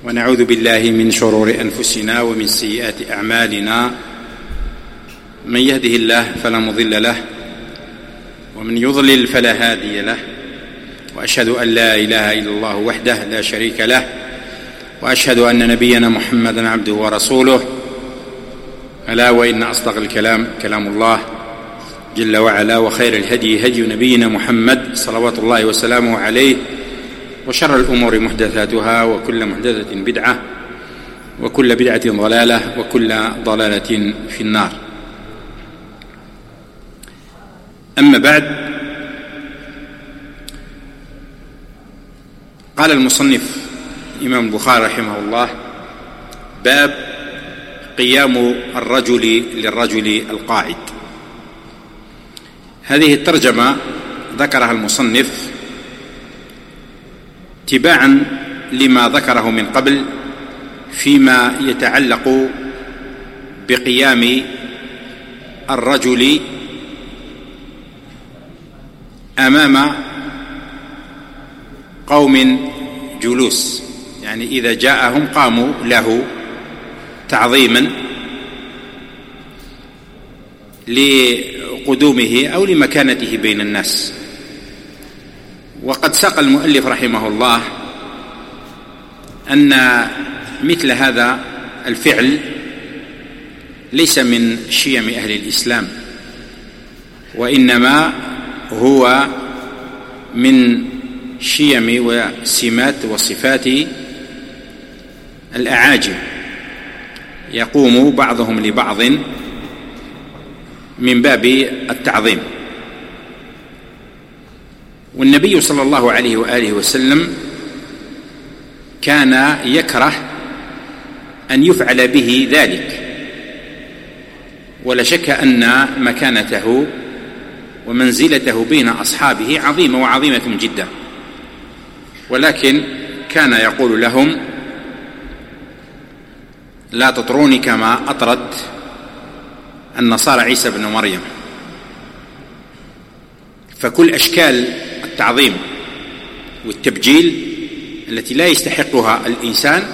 ونعوذ بالله من شرور أنفسنا ومن سيئات أعمالنا. من يهده الله فلا مضل له ومن يضلل فلا هادي له، وأشهد أن لا إله إلا الله وحده لا شريك له، وأشهد أن نبينا محمدا عبده ورسوله. ألا وإن أصدق الكلام كلام الله جل وعلا، وخير الهدي هدي نبينا محمد صلوات الله وسلامه عليه، وشر الأمور محدثاتها، وكل محدثة بدعة، وكل بدعة ضلالة، وكل ضلالة في النار. أما بعد، قال المصنف الإمام البخاري رحمه الله: باب قيام الرجل للرجل القاعد. هذه الترجمة ذكرها المصنف تباعا لما ذكره من قبل فيما يتعلق بقيام الرجل أمام قوم جلوس، يعني إذا جاءهم قاموا له تعظيما لقدومه أو لمكانته بين الناس. وقد ساق المؤلف رحمه الله أن مثل هذا الفعل ليس من شيم أهل الإسلام، وإنما هو من شيم وسمات وصفات الأعاجم، يقوم بعضهم لبعض من باب التعظيم. والنبي صلى الله عليه وآله وسلم كان يكره أن يفعل به ذلك، ولا شك أن مكانته ومنزلته بين أصحابه عظيمة وعظيمة جدا، ولكن كان يقول لهم: لا تطروني كما أطرت النصارى عيسى بن مريم. فكل أشكال التعظيم والتبجيل التي لا يستحقها الإنسان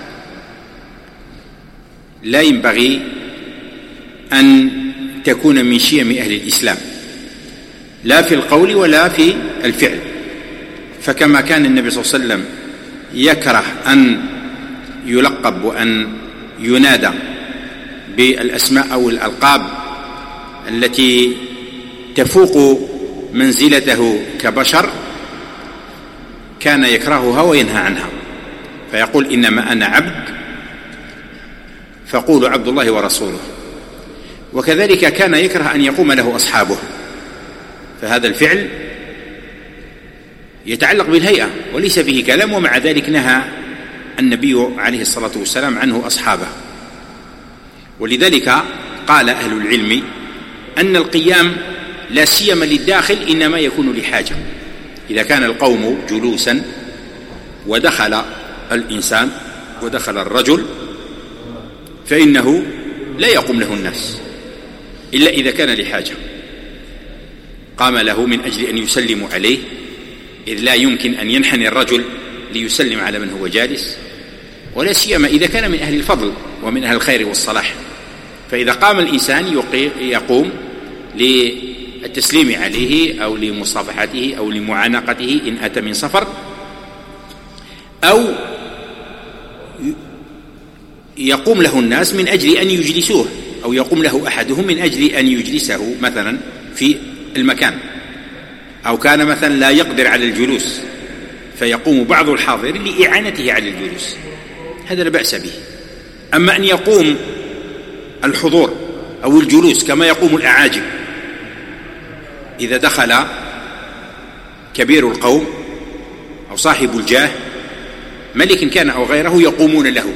لا ينبغي أن تكون من شيم أهل الإسلام، لا في القول ولا في الفعل. فكما كان النبي صلى الله عليه وسلم يكره أن يلقب وأن ينادى بالأسماء أو الألقاب التي تفوق منزلته كبشر، كان يكرهها وينهى عنها، فيقول: إنما أنا عبد فقولوا عبد الله ورسوله. وكذلك كان يكره أن يقوم له أصحابه، فهذا الفعل يتعلق بالهيئة وليس فيه كلام، ومع ذلك نهى النبي عليه الصلاة والسلام عنه أصحابه. ولذلك قال أهل العلم أن القيام لا سيما للداخل إنما يكون لحاجة. إذا كان القوم جلوسا ودخل الإنسان ودخل الرجل فإنه لا يقوم له الناس إلا إذا كان لحاجة، قام له من أجل أن يسلموا عليه، إذ لا يمكن أن ينحني الرجل ليسلم على من هو جالس، ولا سيما إذا كان من أهل الفضل ومن أهل الخير والصلاح. فإذا قام الإنسان يقوم للتسليم عليه أو لمصافحته أو لمعانقته إن أتى من سفر، أو يقوم له الناس من أجل أن يجلسوه، أو يقوم له أحدهم من أجل أن يجلسه مثلا في المكان، أو كان مثلا لا يقدر على الجلوس فيقوم بعض الحاضرين لإعانته على الجلوس، هذا لا بأس به. أما أن يقوم الحضور أو الجلوس كما يقوم الأعاجم، إذا دخل كبير القوم أو صاحب الجاه ملك كان أو غيره يقومون له،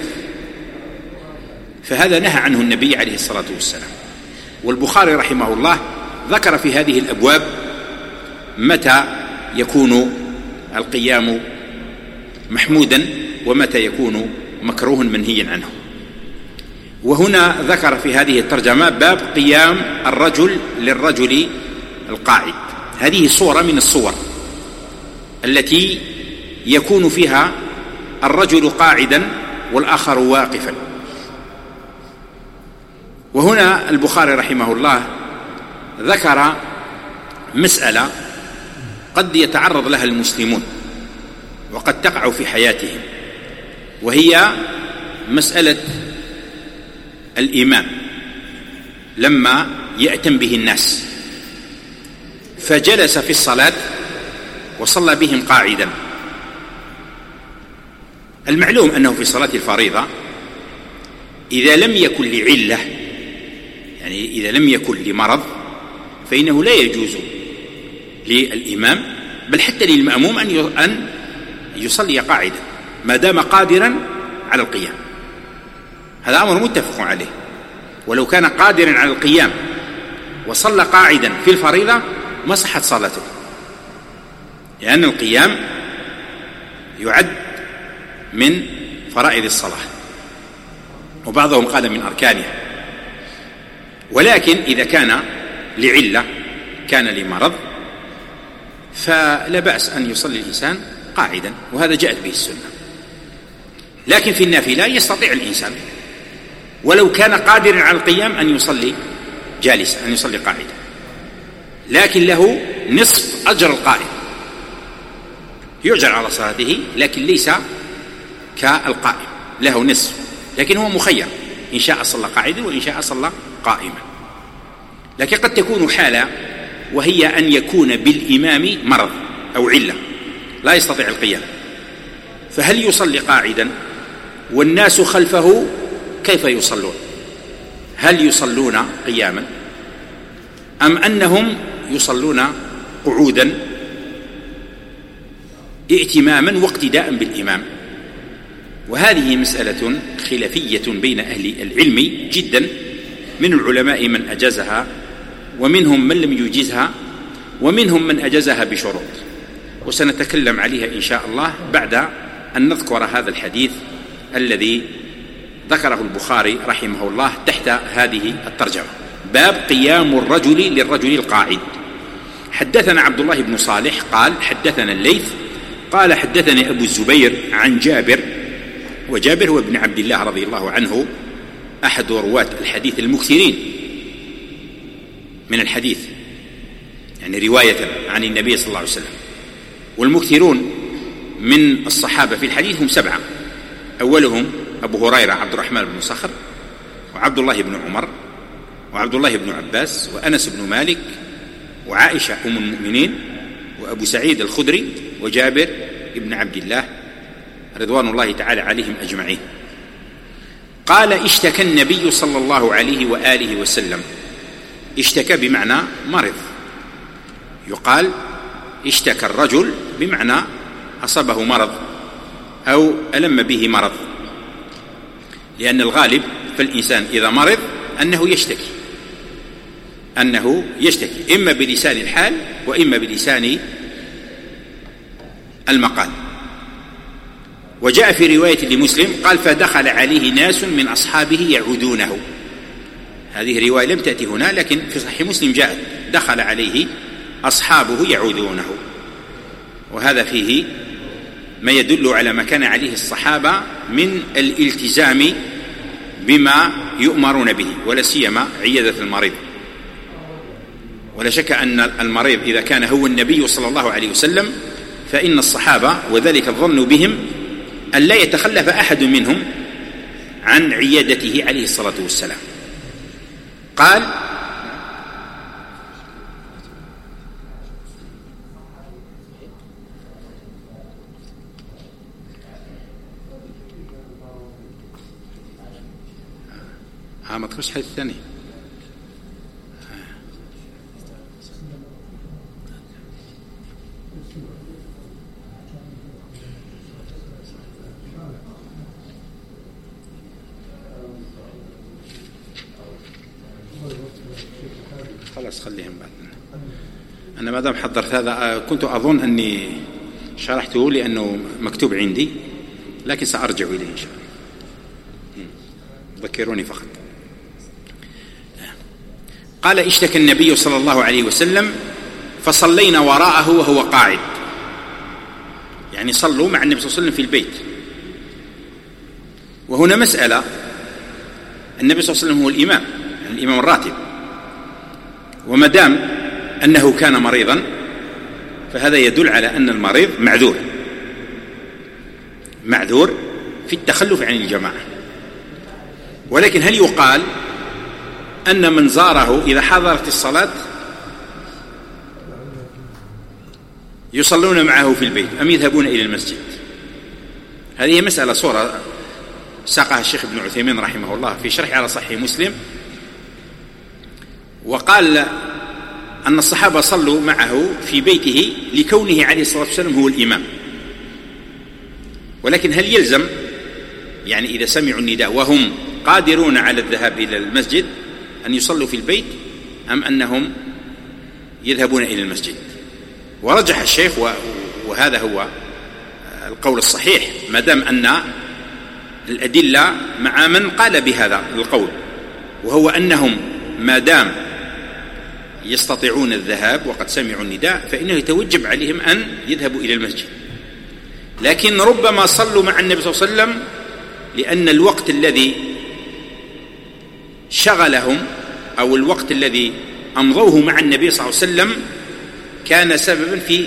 فهذا نهى عنه النبي عليه الصلاة والسلام. والبخاري رحمه الله ذكر في هذه الأبواب متى يكون القيام محمودا ومتى يكون مكروها منهيا عنه. وهنا ذكر في هذه الترجمة باب قيام الرجل للرجل القاعد. هذه صورة من الصور التي يكون فيها الرجل قاعدا والآخر واقفا. وهنا البخاري رحمه الله ذكر مسألة قد يتعرض لها المسلمون وقد تقع في حياتهم، وهي مسألة الإمام لما يأتم به الناس فجلس في الصلاة وصلى بهم قاعدا. المعلوم أنه في صلاة الفريضة إذا لم يكن لعلة، يعني إذا لم يكن لمرض، فإنه لا يجوز للإمام بل حتى للمأموم أن يصلي قاعدا ما دام قادرا على القيام. هذا أمر متفق عليه. ولو كان قادرا على القيام وصلى قاعدا في الفريضة ما صحت صلاته، لأن القيام يعد من فرائض الصلاة، وبعضهم قال من أركانها. ولكن إذا كان لعلة، كان لمرض، فلا بأس أن يصلي الإنسان قاعدا، وهذا جاءت به السنة. لكن في النافلة يستطيع الإنسان ولو كان قادرا على القيام أن يصلي جالسا، أن يصلي قاعدا، لكن له نصف أجر القائم، يؤجر على صلاته لكن ليس كالقائم، له نصف، لكن هو مخير، إن شاء صلى قاعدا وإن شاء صلى قائما. لكن قد تكون حالة، وهي أن يكون بالإمام مرض أو علة لا يستطيع القيام، فهل يصلي قاعدا والناس خلفه؟ كيف يصلون؟ هل يصلون قياما أم أنهم يصلون قعودا ائتماما واقتداء بالإمام؟ وهذه مسألة خلافية بين أهل العلم جدا، من العلماء من أجازها ومنهم من لم يجيزها ومنهم من أجازها بشروط، وسنتكلم عليها إن شاء الله بعد أن نذكر هذا الحديث الذي ذكره البخاري رحمه الله تحت هذه الترجمة: باب قيام الرجل للرجل القاعد. حدثنا عبد الله بن صالح قال حدثنا الليث قال حدثني أبو الزبير عن جابر، وجابر هو ابن عبد الله رضي الله عنه أحد رواة الحديث المكثرين من الحديث، يعني رواية عن النبي صلى الله عليه وسلم. والمكثرون من الصحابة في الحديث هم 7، أولهم أبو هريرة عبد الرحمن بن صخر، وعبد الله بن عمر، وعبد الله بن عباس، وأنس بن مالك، وعائشة أم المؤمنين، وأبو سعيد الخدري، وجابر بن عبد الله رضوان الله تعالى عليهم أجمعين. قال: اشتكى النبي صلى الله عليه وآله وسلم. اشتكى بمعنى مرض، يقال اشتكى الرجل بمعنى أصابه مرض أو ألم به مرض، لأن الغالب فالإنسان إذا مرض أنه يشتكي إما بلسان الحال وإما بلسان المقال. وجاء في رواية لمسلم قال: فدخل عليه ناس من أصحابه يعودونه. هذه رواية لم تأتي هنا، لكن في صحيح مسلم جاءت: دخل عليه أصحابه يعودونه. وهذا فيه ما يدل على ما كان عليه الصحابة من الالتزام بما يؤمرون به، ولا سيما عيادة المريض. ولا شك أن المريض إذا كان هو النبي صلى الله عليه وسلم فإن الصحابة وذلك الظن بهم أن لا يتخلف أحد منهم عن عيادته عليه الصلاة والسلام. قال: ما تخش حديث ثاني. خلاص خليهم بعد. أنا ما دام حضرت هذا كنت أظن أني شرحته لأنه مكتوب عندي، لكن سأرجع إليه إن شاء الله، ذكروني فقط. قال: اشتكى النبي صلى الله عليه وسلم فصلينا وراءه وهو قاعد، يعني صلوا مع النبي صلى الله عليه وسلم في البيت. وهنا مسألة، النبي صلى الله عليه وسلم هو الإمام، يعني الإمام الراتب، وما دام أنه كان مريضا فهذا يدل على أن المريض معذور في التخلف عن الجماعة. ولكن هل يقال أن من زاره إذا حضرت الصلاة يصلون معه في البيت أم يذهبون إلى المسجد؟ هذه مسألة صورة ساقها الشيخ ابن عثيمين رحمه الله في شرح على صحيح مسلم، وقال أن الصحابة صلوا معه في بيته لكونه عليه الصلاة والسلام هو الإمام. ولكن هل يلزم يعني إذا سمعوا النداء وهم قادرون على الذهاب إلى المسجد أن يصلوا في البيت أم أنهم يذهبون إلى المسجد؟ ورجح الشيخ وهذا هو القول الصحيح، ما دام أن الأدلة مع من قال بهذا القول، وهو أنهم ما دام يستطيعون الذهاب وقد سمعوا النداء فإنه يتوجب عليهم أن يذهبوا إلى المسجد. لكن ربما صلوا مع النبي صلى الله عليه وسلم لأن الوقت الذي شغلهم أو الوقت الذي أمضوه مع النبي صلى الله عليه وسلم كان سببا في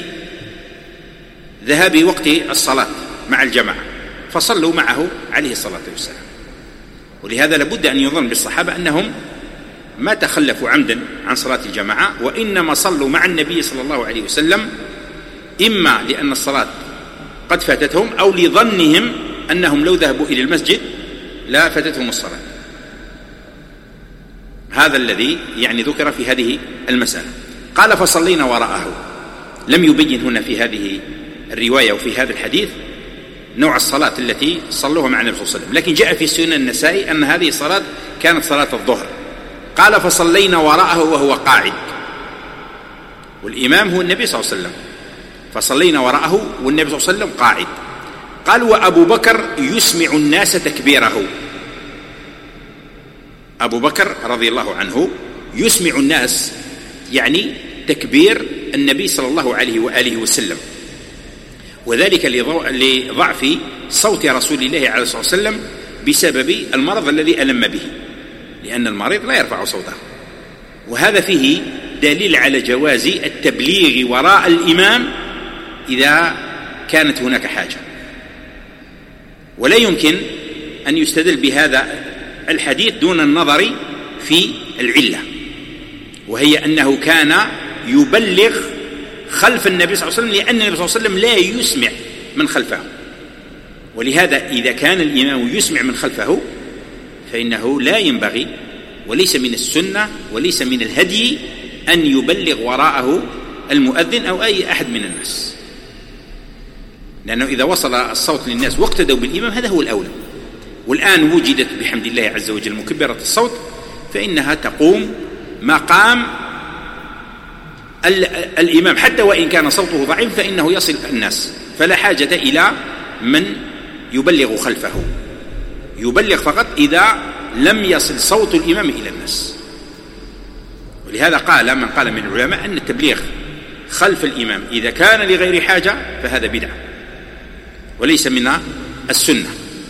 ذهاب وقت الصلاة مع الجماعة، فصلوا معه عليه الصلاة والسلام. ولهذا لابد أن يظن بالصحابة أنهم ما تخلفوا عمدا عن صلاة الجماعة، وإنما صلوا مع النبي صلى الله عليه وسلم إما لأن الصلاة قد فاتتهم أو لظنهم أنهم لو ذهبوا إلى المسجد لا فاتتهم الصلاة. هذا الذي يعني ذكر في هذه المسألة. قال فصلينا وراءه، لم يبين هنا في هذه الرواية وفي هذا الحديث نوع الصلاة التي صلوها مع النبي صلى الله عليه وسلم، لكن جاء في سنن النسائي أن هذه الصلاة كانت صلاة الظهر. قال فصلينا وراءه وهو قاعد، والإمام هو النبي صلى الله عليه وسلم، فصلينا وراءه والنبي صلى الله عليه وسلم قاعد. قال وأبو بكر يسمع الناس تكبيره، أبو بكر رضي الله عنه يسمع الناس يعني تكبير النبي صلى الله عليه وآله وسلم، وذلك لضعف صوت رسول الله عليه الصلاة والسلام بسبب المرض الذي ألم به، لأن المريض لا يرفع صوته. وهذا فيه دليل على جواز التبليغ وراء الإمام إذا كانت هناك حاجة، ولا يمكن أن يستدل بهذا الحديث دون النظر في العلة، وهي أنه كان يبلغ خلف النبي صلى الله عليه وسلم لأن النبي صلى الله عليه وسلم لا يسمع من خلفه. ولهذا إذا كان الإمام يسمع من خلفه فإنه لا ينبغي وليس من السنة وليس من الهدي أن يبلغ وراءه المؤذن أو أي أحد من الناس، لأنه إذا وصل الصوت للناس واقتدوا بالإمام هذا هو الأولى. والآن وجدت بحمد الله عز وجل مكبرة الصوت، فإنها تقوم مقام الإمام حتى وإن كان صوته ضعيف فإنه يصل الناس، فلا حاجة إلى من يبلغ خلفه، يبلغ فقط إذا لم يصل صوت الإمام إلى الناس. ولهذا قال من قال من العلماء أن التبليغ خلف الإمام إذا كان لغير حاجة فهذا بدعة وليس من السنة.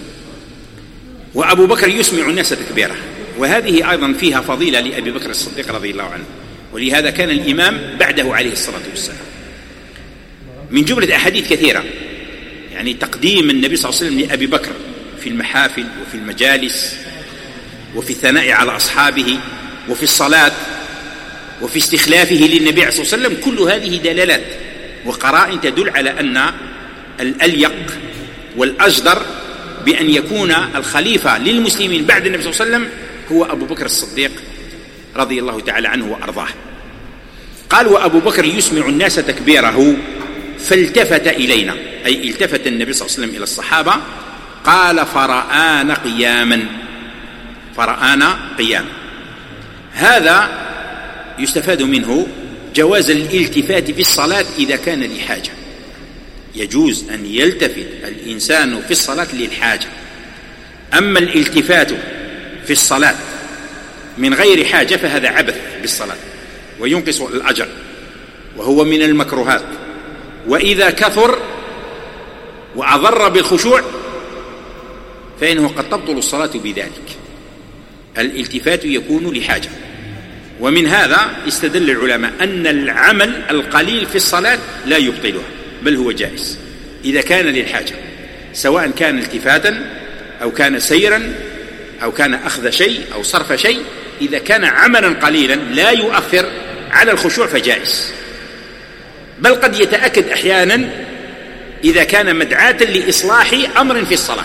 وأبو بكر يسمع الناس تكبيره، وهذه أيضا فيها فضيلة لأبي بكر الصديق رضي الله عنه، ولهذا كان الإمام بعده عليه الصلاة والسلام. من جملة أحاديث كثيرة يعني تقديم النبي صلى الله عليه وسلم لأبي بكر في المحافل وفي المجالس وفي الثناء على أصحابه وفي الصلاة وفي استخلافه للنبي عليه الصلاة والسلام، كل هذه دلالات وقرائن تدل على أن الأليق والأجدر بأن يكون الخليفة للمسلمين بعد النبي صلى الله عليه وسلم هو أبو بكر الصديق رضي الله تعالى عنه وأرضاه. قال وأبو بكر يسمع الناس تكبيره فالتفت إلينا، أي التفت النبي صلى الله عليه وسلم إلى الصحابة، قال فرآنا قياما، فرآنا قياما. هذا يستفاد منه جواز الالتفات في الصلاة إذا كان لحاجة، يجوز أن يلتفت الإنسان في الصلاة للحاجة. أما الالتفات في الصلاة من غير حاجة فهذا عبث بالصلاة وينقص الأجر وهو من المكروهات، وإذا كثر وأضر بالخشوع فإنه قد تبطل الصلاة بذلك. الالتفات يكون لحاجة، ومن هذا استدل العلماء أن العمل القليل في الصلاة لا يبطلها، بل هو جائز إذا كان للحاجة، سواء كان التفاتا أو كان سيرا أو كان أخذ شيء أو صرف شيء. إذا كان عملا قليلا لا يؤثر على الخشوع فجائز، بل قد يتأكد أحيانا إذا كان مدعاة لإصلاح أمر في الصلاة.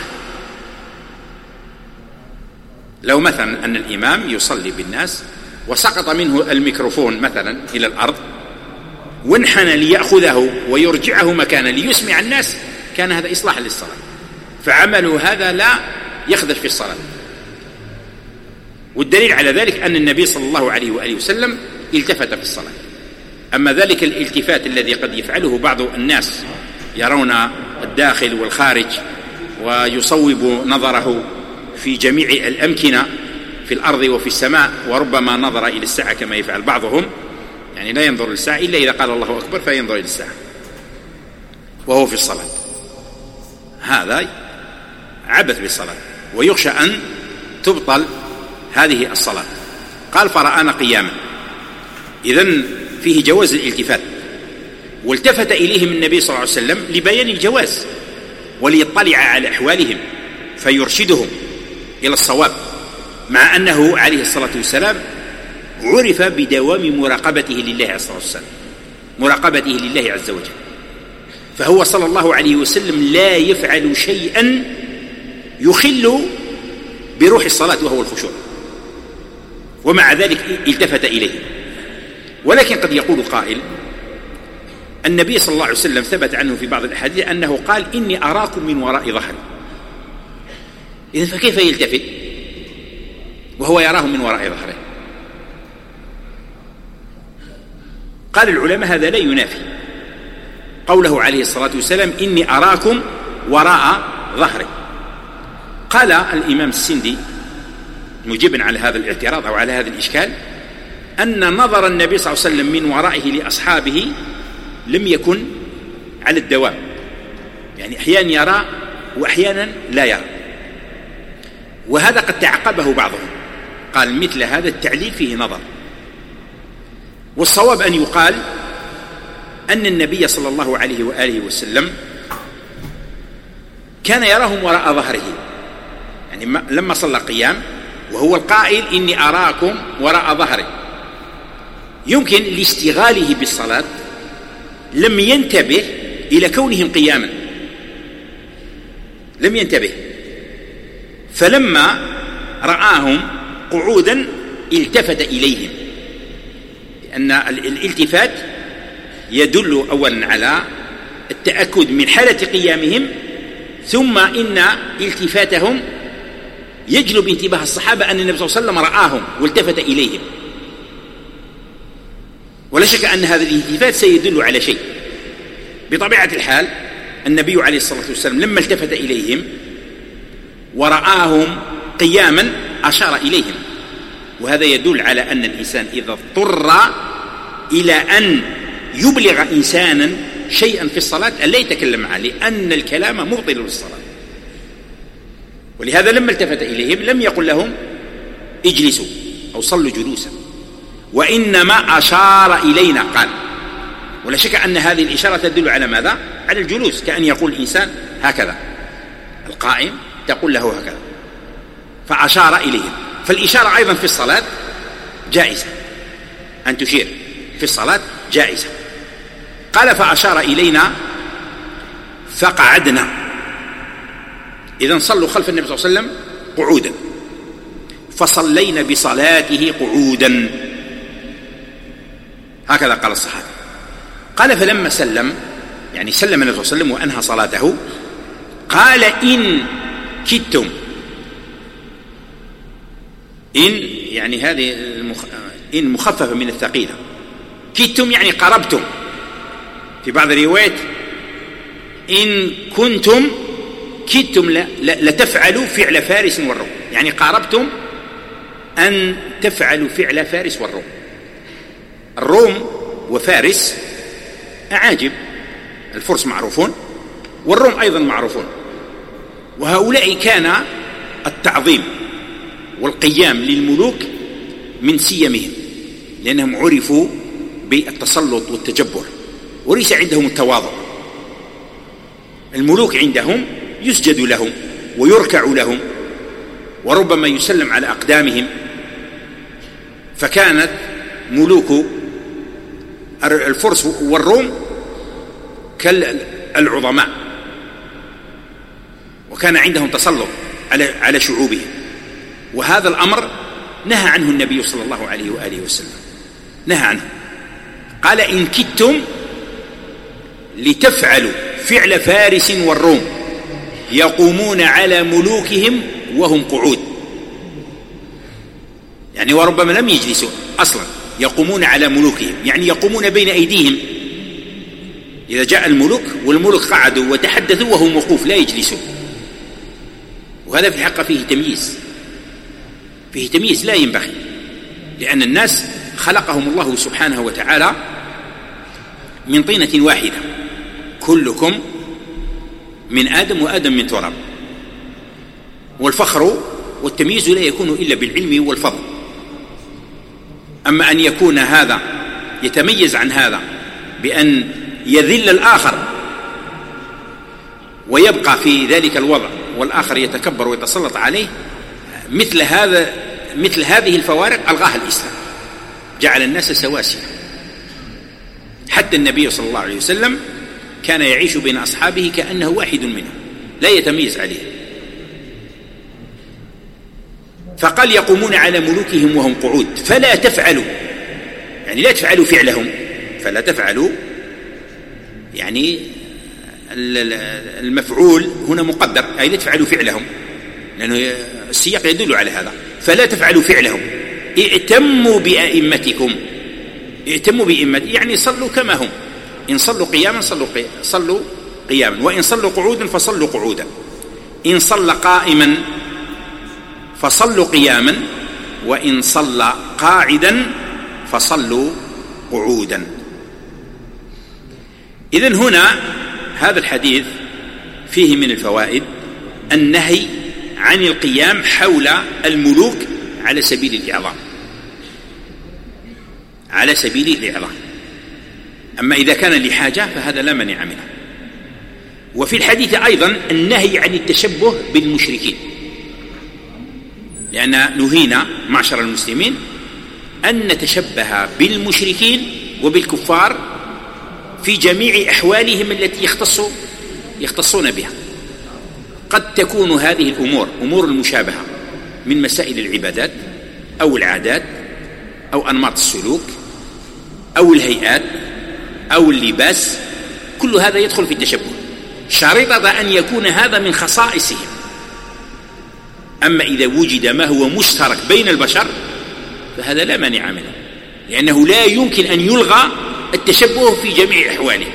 لو مثلا أن الإمام يصلي بالناس وسقط منه الميكروفون مثلا إلى الأرض وانحنى ليأخذه ويرجعه مكانه ليسمع الناس، كان هذا إصلاحا للصلاة، فعمله هذا لا يخدش في الصلاة. والدليل على ذلك أن النبي صلى الله عليه وآله وسلم التفت في الصلاة. أما ذلك الالتفات الذي قد يفعله بعض الناس، يرون الداخل والخارج ويصوب نظره في جميع الأمكنة في الأرض وفي السماء، وربما نظر إلى الساعة كما يفعل بعضهم، يعني لا ينظر للساعة إلا إذا قال الله أكبر فينظر إلى الساعة وهو في الصلاة. هذا عبث بالصلاة، ويخشى أن تبطل هذه الصلاة. قال فرآنا قياما، إذن فيه جواز الالتفات، والتفت إليهم النبي صلى الله عليه وسلم لبيان الجواز وليطلع على أحوالهم فيرشدهم إلى الصواب، مع أنه عليه الصلاة والسلام عرف بدوام مراقبته لله عليه الصلاة والسلام، مراقبته لله عز وجل، فهو صلى الله عليه وسلم لا يفعل شيئا يخل بروح الصلاة وهو الخشوع، ومع ذلك التفت إليه. ولكن قد يقول قائل: النبي صلى الله عليه وسلم ثبت عنه في بعض الأحاديث أنه قال: إني أراكم من وراء ظهري. إذن فكيف يلتفت وهو يراهم من وراء ظهره؟ قال العلماء: هذا لا ينافي قوله عليه الصلاة والسلام: إني أراكم وراء ظهري. قال الإمام السندي مجيبا على هذا الاعتراض أو على هذا الإشكال أن نظر النبي صلى الله عليه وسلم من ورائه لأصحابه لم يكن على الدوام، يعني أحيانا يرى وأحيانا لا يرى، وهذا قد تعقبه بعضهم، قال مثل هذا التعليل فيه نظر. والصواب أن يقال أن النبي صلى الله عليه وآله وسلم كان يراهم وراء ظهره، يعني لما صلى قيام وهو القائل: إني أراكم وراء ظهري، يمكن لاشتغاله بالصلاة لم ينتبه إلى كونهم قياما، لم ينتبه، فلما رآهم قعودا التفت إليهم، لأن الالتفات يدل أولا على التأكد من حالة قيامهم، ثم إن التفاتهم يجلب انتباه الصحابة أن النبي صلى الله عليه وسلم رآهم والتفت إليهم. ولا شك أن هذا الالتفات سيدل على شيء. بطبيعة الحال النبي عليه الصلاة والسلام لما التفت إليهم ورآهم قياما أشار إليهم، وهذا يدل على أن الإنسان إذا اضطر إلى أن يبلغ إنسانا شيئا في الصلاة أن لا يتكلم معه، لأن الكلام مبطل للصلاة. ولهذا لما التفت إليهم لم يقل لهم اجلسوا أو صلوا جلوسا، وإنما أشار إلينا قال. ولا شك أن هذه الإشارة تدل على ماذا؟ على الجلوس، كأن يقول الإنسان هكذا، القائم تقول له هكذا، فأشار إليهم. فالإشارة أيضا في الصلاة جائزة، أن تشير في الصلاة جائزة. قال: فأشار إلينا فقعدنا. إذن صلوا خلف النبي صلى الله عليه وسلم قعودا، فصلينا بصلاته قعودا، هكذا قال الصحابي. قال: فلما سلم، يعني سلم النبي صلى الله عليه وسلم وأنهى صلاته، قال: إن كدتم، إن يعني هذه إن مخففة من الثقيلة، كدتم يعني قربتم، في بعض الروايات إن كنتم كدتم لتفعلوا فعل فارس والروم، يعني قاربتم أن تفعلوا فعل فارس والروم. الروم وفارس أعاجم، الفرس معروفون والروم أيضا معروفون، وهؤلاء كان التعظيم والقيام للملوك من سيمهم، لأنهم عرفوا بالتسلط والتجبر، وليس عندهم التواضع. الملوك عندهم يسجد لهم ويركع لهم وربما يسلم على أقدامهم. فكانت ملوك الفرس والروم كالعظماء، وكان عندهم تسلط على شعوبهم، وهذا الأمر نهى عنه النبي صلى الله عليه وآله وسلم، نهى عنه. قال: إن كدتم لتفعلوا فعل فارس والروم يقومون على ملوكهم وهم قعود، يعني وربما لم يجلسوا أصلا، يقومون على ملوكهم يعني يقومون بين أيديهم. إذا جاء الملوك والملوك قعدوا وتحدثوا وهم وقوف لا يجلسون، وهذا في الحق فيه تمييز، فيه تمييز لا ينبغي، لأن الناس خلقهم الله سبحانه وتعالى من طينة واحدة، كلكم من آدم وآدم من تراب، والفخر والتمييز لا يكون إلا بالعلم والفضل. أما أن يكون هذا يتميز عن هذا بأن يذل الآخر ويبقى في ذلك الوضع والآخر يتكبر ويتسلط عليه، مثل هذه الفوارق ألغاها الإسلام، جعل الناس سواسية. حتى النبي صلى الله عليه وسلم كان يعيش بين أصحابه كأنه واحد منهم لا يتميز عليه. فقال: يقومون على ملوكهم وهم قعود فلا تفعلوا، يعني لا تفعلوا فعلهم، فلا تفعلوا يعني المفعول هنا مقدر، أي لا تفعلوا فعلهم، لأنه السياق يدل على هذا. فلا تفعلوا فعلهم، ائتموا بأئمتكم، ائتموا بأئمتكم يعني صلوا كما هم، إن صلوا قياما صلوا قياما، وإن صلوا قعودا فصلوا قعودا، إن صلى قائما فصلوا قياما، وإن صلى قاعدا فصلوا قعودا. إذن هنا هذا الحديث فيه من الفوائد النهي عن القيام حول الملوك على سبيل الإعظام، على سبيل الإعظام. أما إذا كان لحاجة فهذا لا مانع منه. وفي الحديث أيضا النهي عن التشبه بالمشركين، لأن نهينا معشر المسلمين أن نتشبه بالمشركين وبالكفار في جميع أحوالهم التي يختصون بها. قد تكون هذه الأمور أمور المشابهة من مسائل العبادات أو العادات أو أنماط السلوك أو الهيئات أو اللباس، كل هذا يدخل في التشبه، شريطة أن يكون هذا من خصائصهم. أما إذا وجد ما هو مشترك بين البشر فهذا لا مانع منه، لأنه لا يمكن أن يلغى التشبه في جميع أحواله.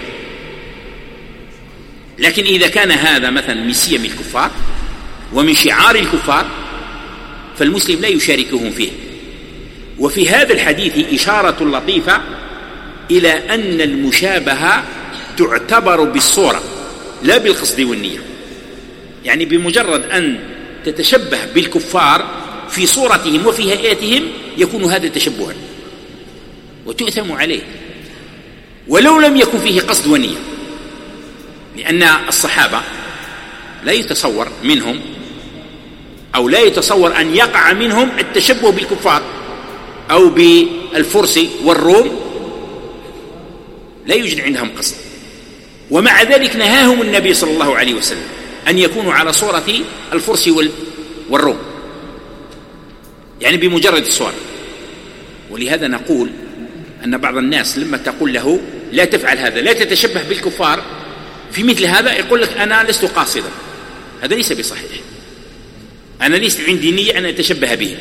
لكن إذا كان هذا مثلا من سيم الكفار ومن شعار الكفار فالمسلم لا يشاركهم فيه. وفي هذا الحديث إشارة لطيفة إلى أن المشابهة تعتبر بالصورة لا بالقصد والنية، يعني بمجرد أن تتشبه بالكفار في صورتهم وفي هيئتهم يكون هذا تشبها وتؤثم عليه ولو لم يكن فيه قصد ونية، لأن الصحابة لا يتصور منهم أو لا يتصور أن يقع منهم التشبه بالكفار أو بالفرس والروم، لا يوجد عندهم قصد. ومع ذلك نهاهم النبي صلى الله عليه وسلم أن يكونوا على صورة الفرس والروم، يعني بمجرد الصورة. ولهذا نقول أن بعض الناس لما تقول له لا تفعل هذا، لا تتشبه بالكفار في مثل هذا، يقول لك أنا لست قاصدا. هذا ليس بصحيح، أنا ليس عندي نية أن أتشبه به.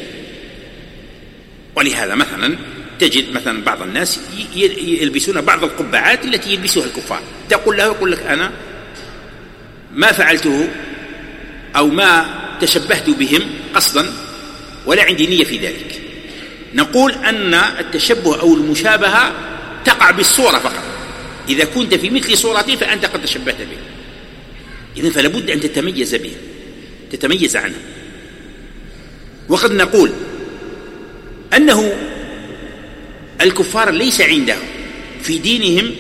ولهذا مثلا تجد مثلا بعض الناس يلبسون بعض القبعات التي يلبسها الكفار، تقول له يقول لك أنا ما فعلته أو ما تشبهت بهم قصدا ولا عندي نية في ذلك. نقول أن التشبه أو المشابهة تقع بالصورة فقط، إذا كنت في مثل صورته فأنت قد تشبهت به، إذن فلا بد أن تتميز به، تتميز عنه. وقد نقول أنه الكفار ليس عندهم في دينهم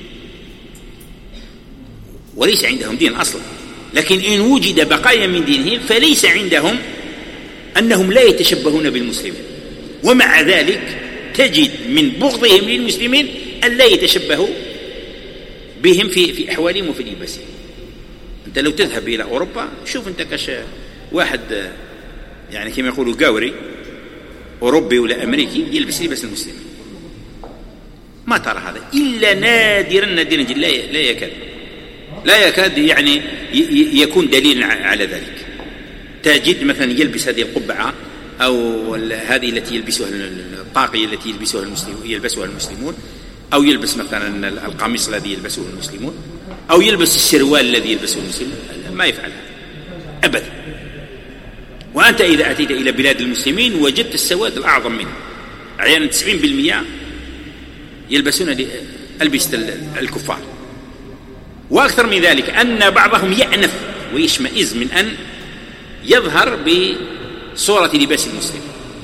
وليس عندهم دين أصلا، لكن إن وجد بقايا من دينهم فليس عندهم أنهم لا يتشبهون بالمسلمين، ومع ذلك تجد من بغضهم للمسلمين أن لا يتشبهوا بهم في أحوالهم وفي لباسهم. أنت لو تذهب إلى أوروبا شوف أنت كش واحد يعني كما يقولوا قاوري أوروبي ولا أمريكي يلبس لباس المسلمين، ما ترى هذا إلا نادرا نادرا جدا، لا يكاد يعني يكون دليل على ذلك. تجد مثلا يلبس هذه القبعة أو هذه التي يلبسها الطاقية التي يلبسها المسلمون، أو يلبس مثلا القميص الذي يلبسه المسلمون، أو يلبس السروال الذي يلبسه المسلمون، ما يفعلها أبدا. وأنت إذا أتيت إلى بلاد المسلمين وجدت السواد الأعظم منه، أحيانا 90% يلبسون ألبسة الكفار. وأكثر من ذلك أن بعضهم يأنف ويشمئز من أن يظهر بصورة لباس المسلم.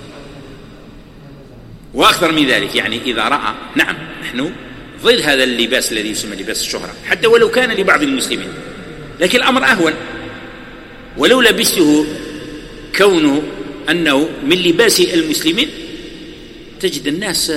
وأكثر من ذلك يعني إذا رأى، نعم نحن ضد هذا اللباس الذي يسمى لباس الشهرة حتى ولو كان لبعض المسلمين، لكن الأمر أهون. ولو لبسته كونه أنه من لباس المسلمين تجد الناس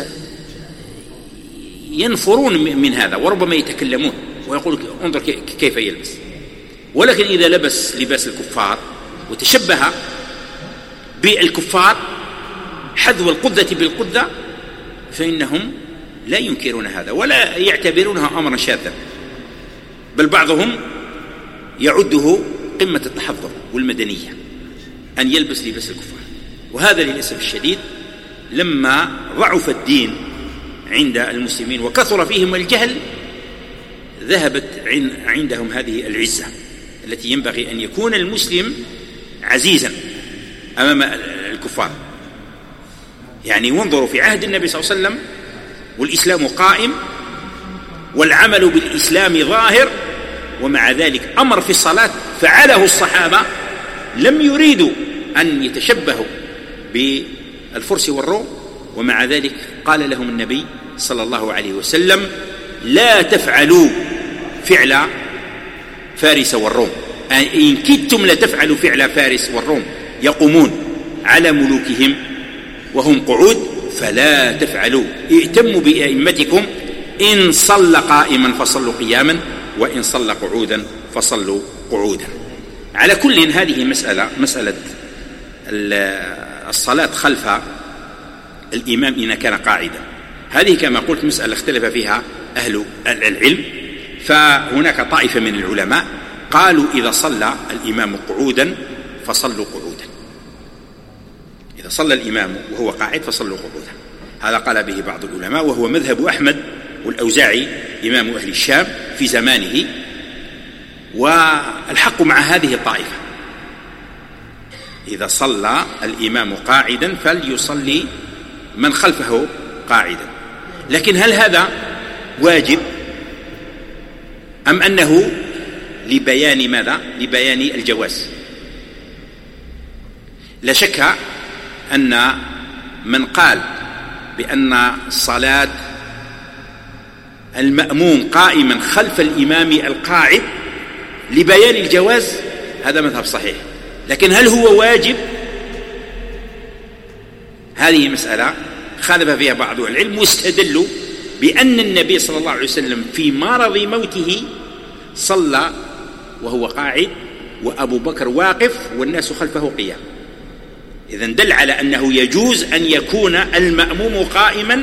ينفرون من هذا وربما يتكلمون ويقول انظر كيف يلبس. ولكن إذا لبس لباس الكفار وتشبه بالكفار حذو القذة بالقذة فإنهم لا ينكرون هذا ولا يعتبرونها أمرا شاذا، بل بعضهم يعده قمة التحضر والمدنية أن يلبس لباس الكفار. وهذا للأسف الشديد لما ضعف الدين عند المسلمين وكثر فيهم الجهل ذهبت عندهم هذه العزة التي ينبغي أن يكون المسلم عزيزا أمام الكفار. يعني وانظروا في عهد النبي صلى الله عليه وسلم والإسلام قائم والعمل بالإسلام ظاهر، ومع ذلك أمر في الصلاة فعله الصحابة لم يريدوا أن يتشبهوا بالفرس والروم، ومع ذلك قال لهم النبي صلى الله عليه وسلم لا تفعلوا فعل فارس والروم، إن كدتم لتفعلوا فعل فارس والروم يقومون على ملوكهم وهم قعود فلا تفعلوا، ائتموا بأئمتكم إن صلى قائما فصلوا قياما وإن صلى قعودا فصلوا قعودا. على كل هذه مسألة الصلاة خلف الإمام إن كان قاعدا، هذه كما قلت مسألة اختلف فيها أهل العلم. فهناك طائفة من العلماء قالوا إذا صلى الإمام قعودا فصلوا قعودا، إذا صلى الإمام وهو قاعد فصلوا قعودا. هذا قال به بعض العلماء وهو مذهب أحمد والأوزاعي إمام أهل الشام في زمانه، والحق مع هذه الطائفة إذا صلى الإمام قاعدا فليصلي من خلفه قاعدا. لكن هل هذا واجب أم أنه لبيان ماذا؟ لبيان الجواز. لا شك أن من قال بأن صلاة المأموم قائما خلف الإمام القاعد لبيان الجواز هذا مذهب صحيح، لكن هل هو واجب؟ هذه مسألة خالف فيها بعض العلم، واستدلوا بأن النبي صلى الله عليه وسلم في مرض موته صلى وهو قاعد وأبو بكر واقف والناس خلفه قيام، إذن دل على أنه يجوز أن يكون المأموم قائما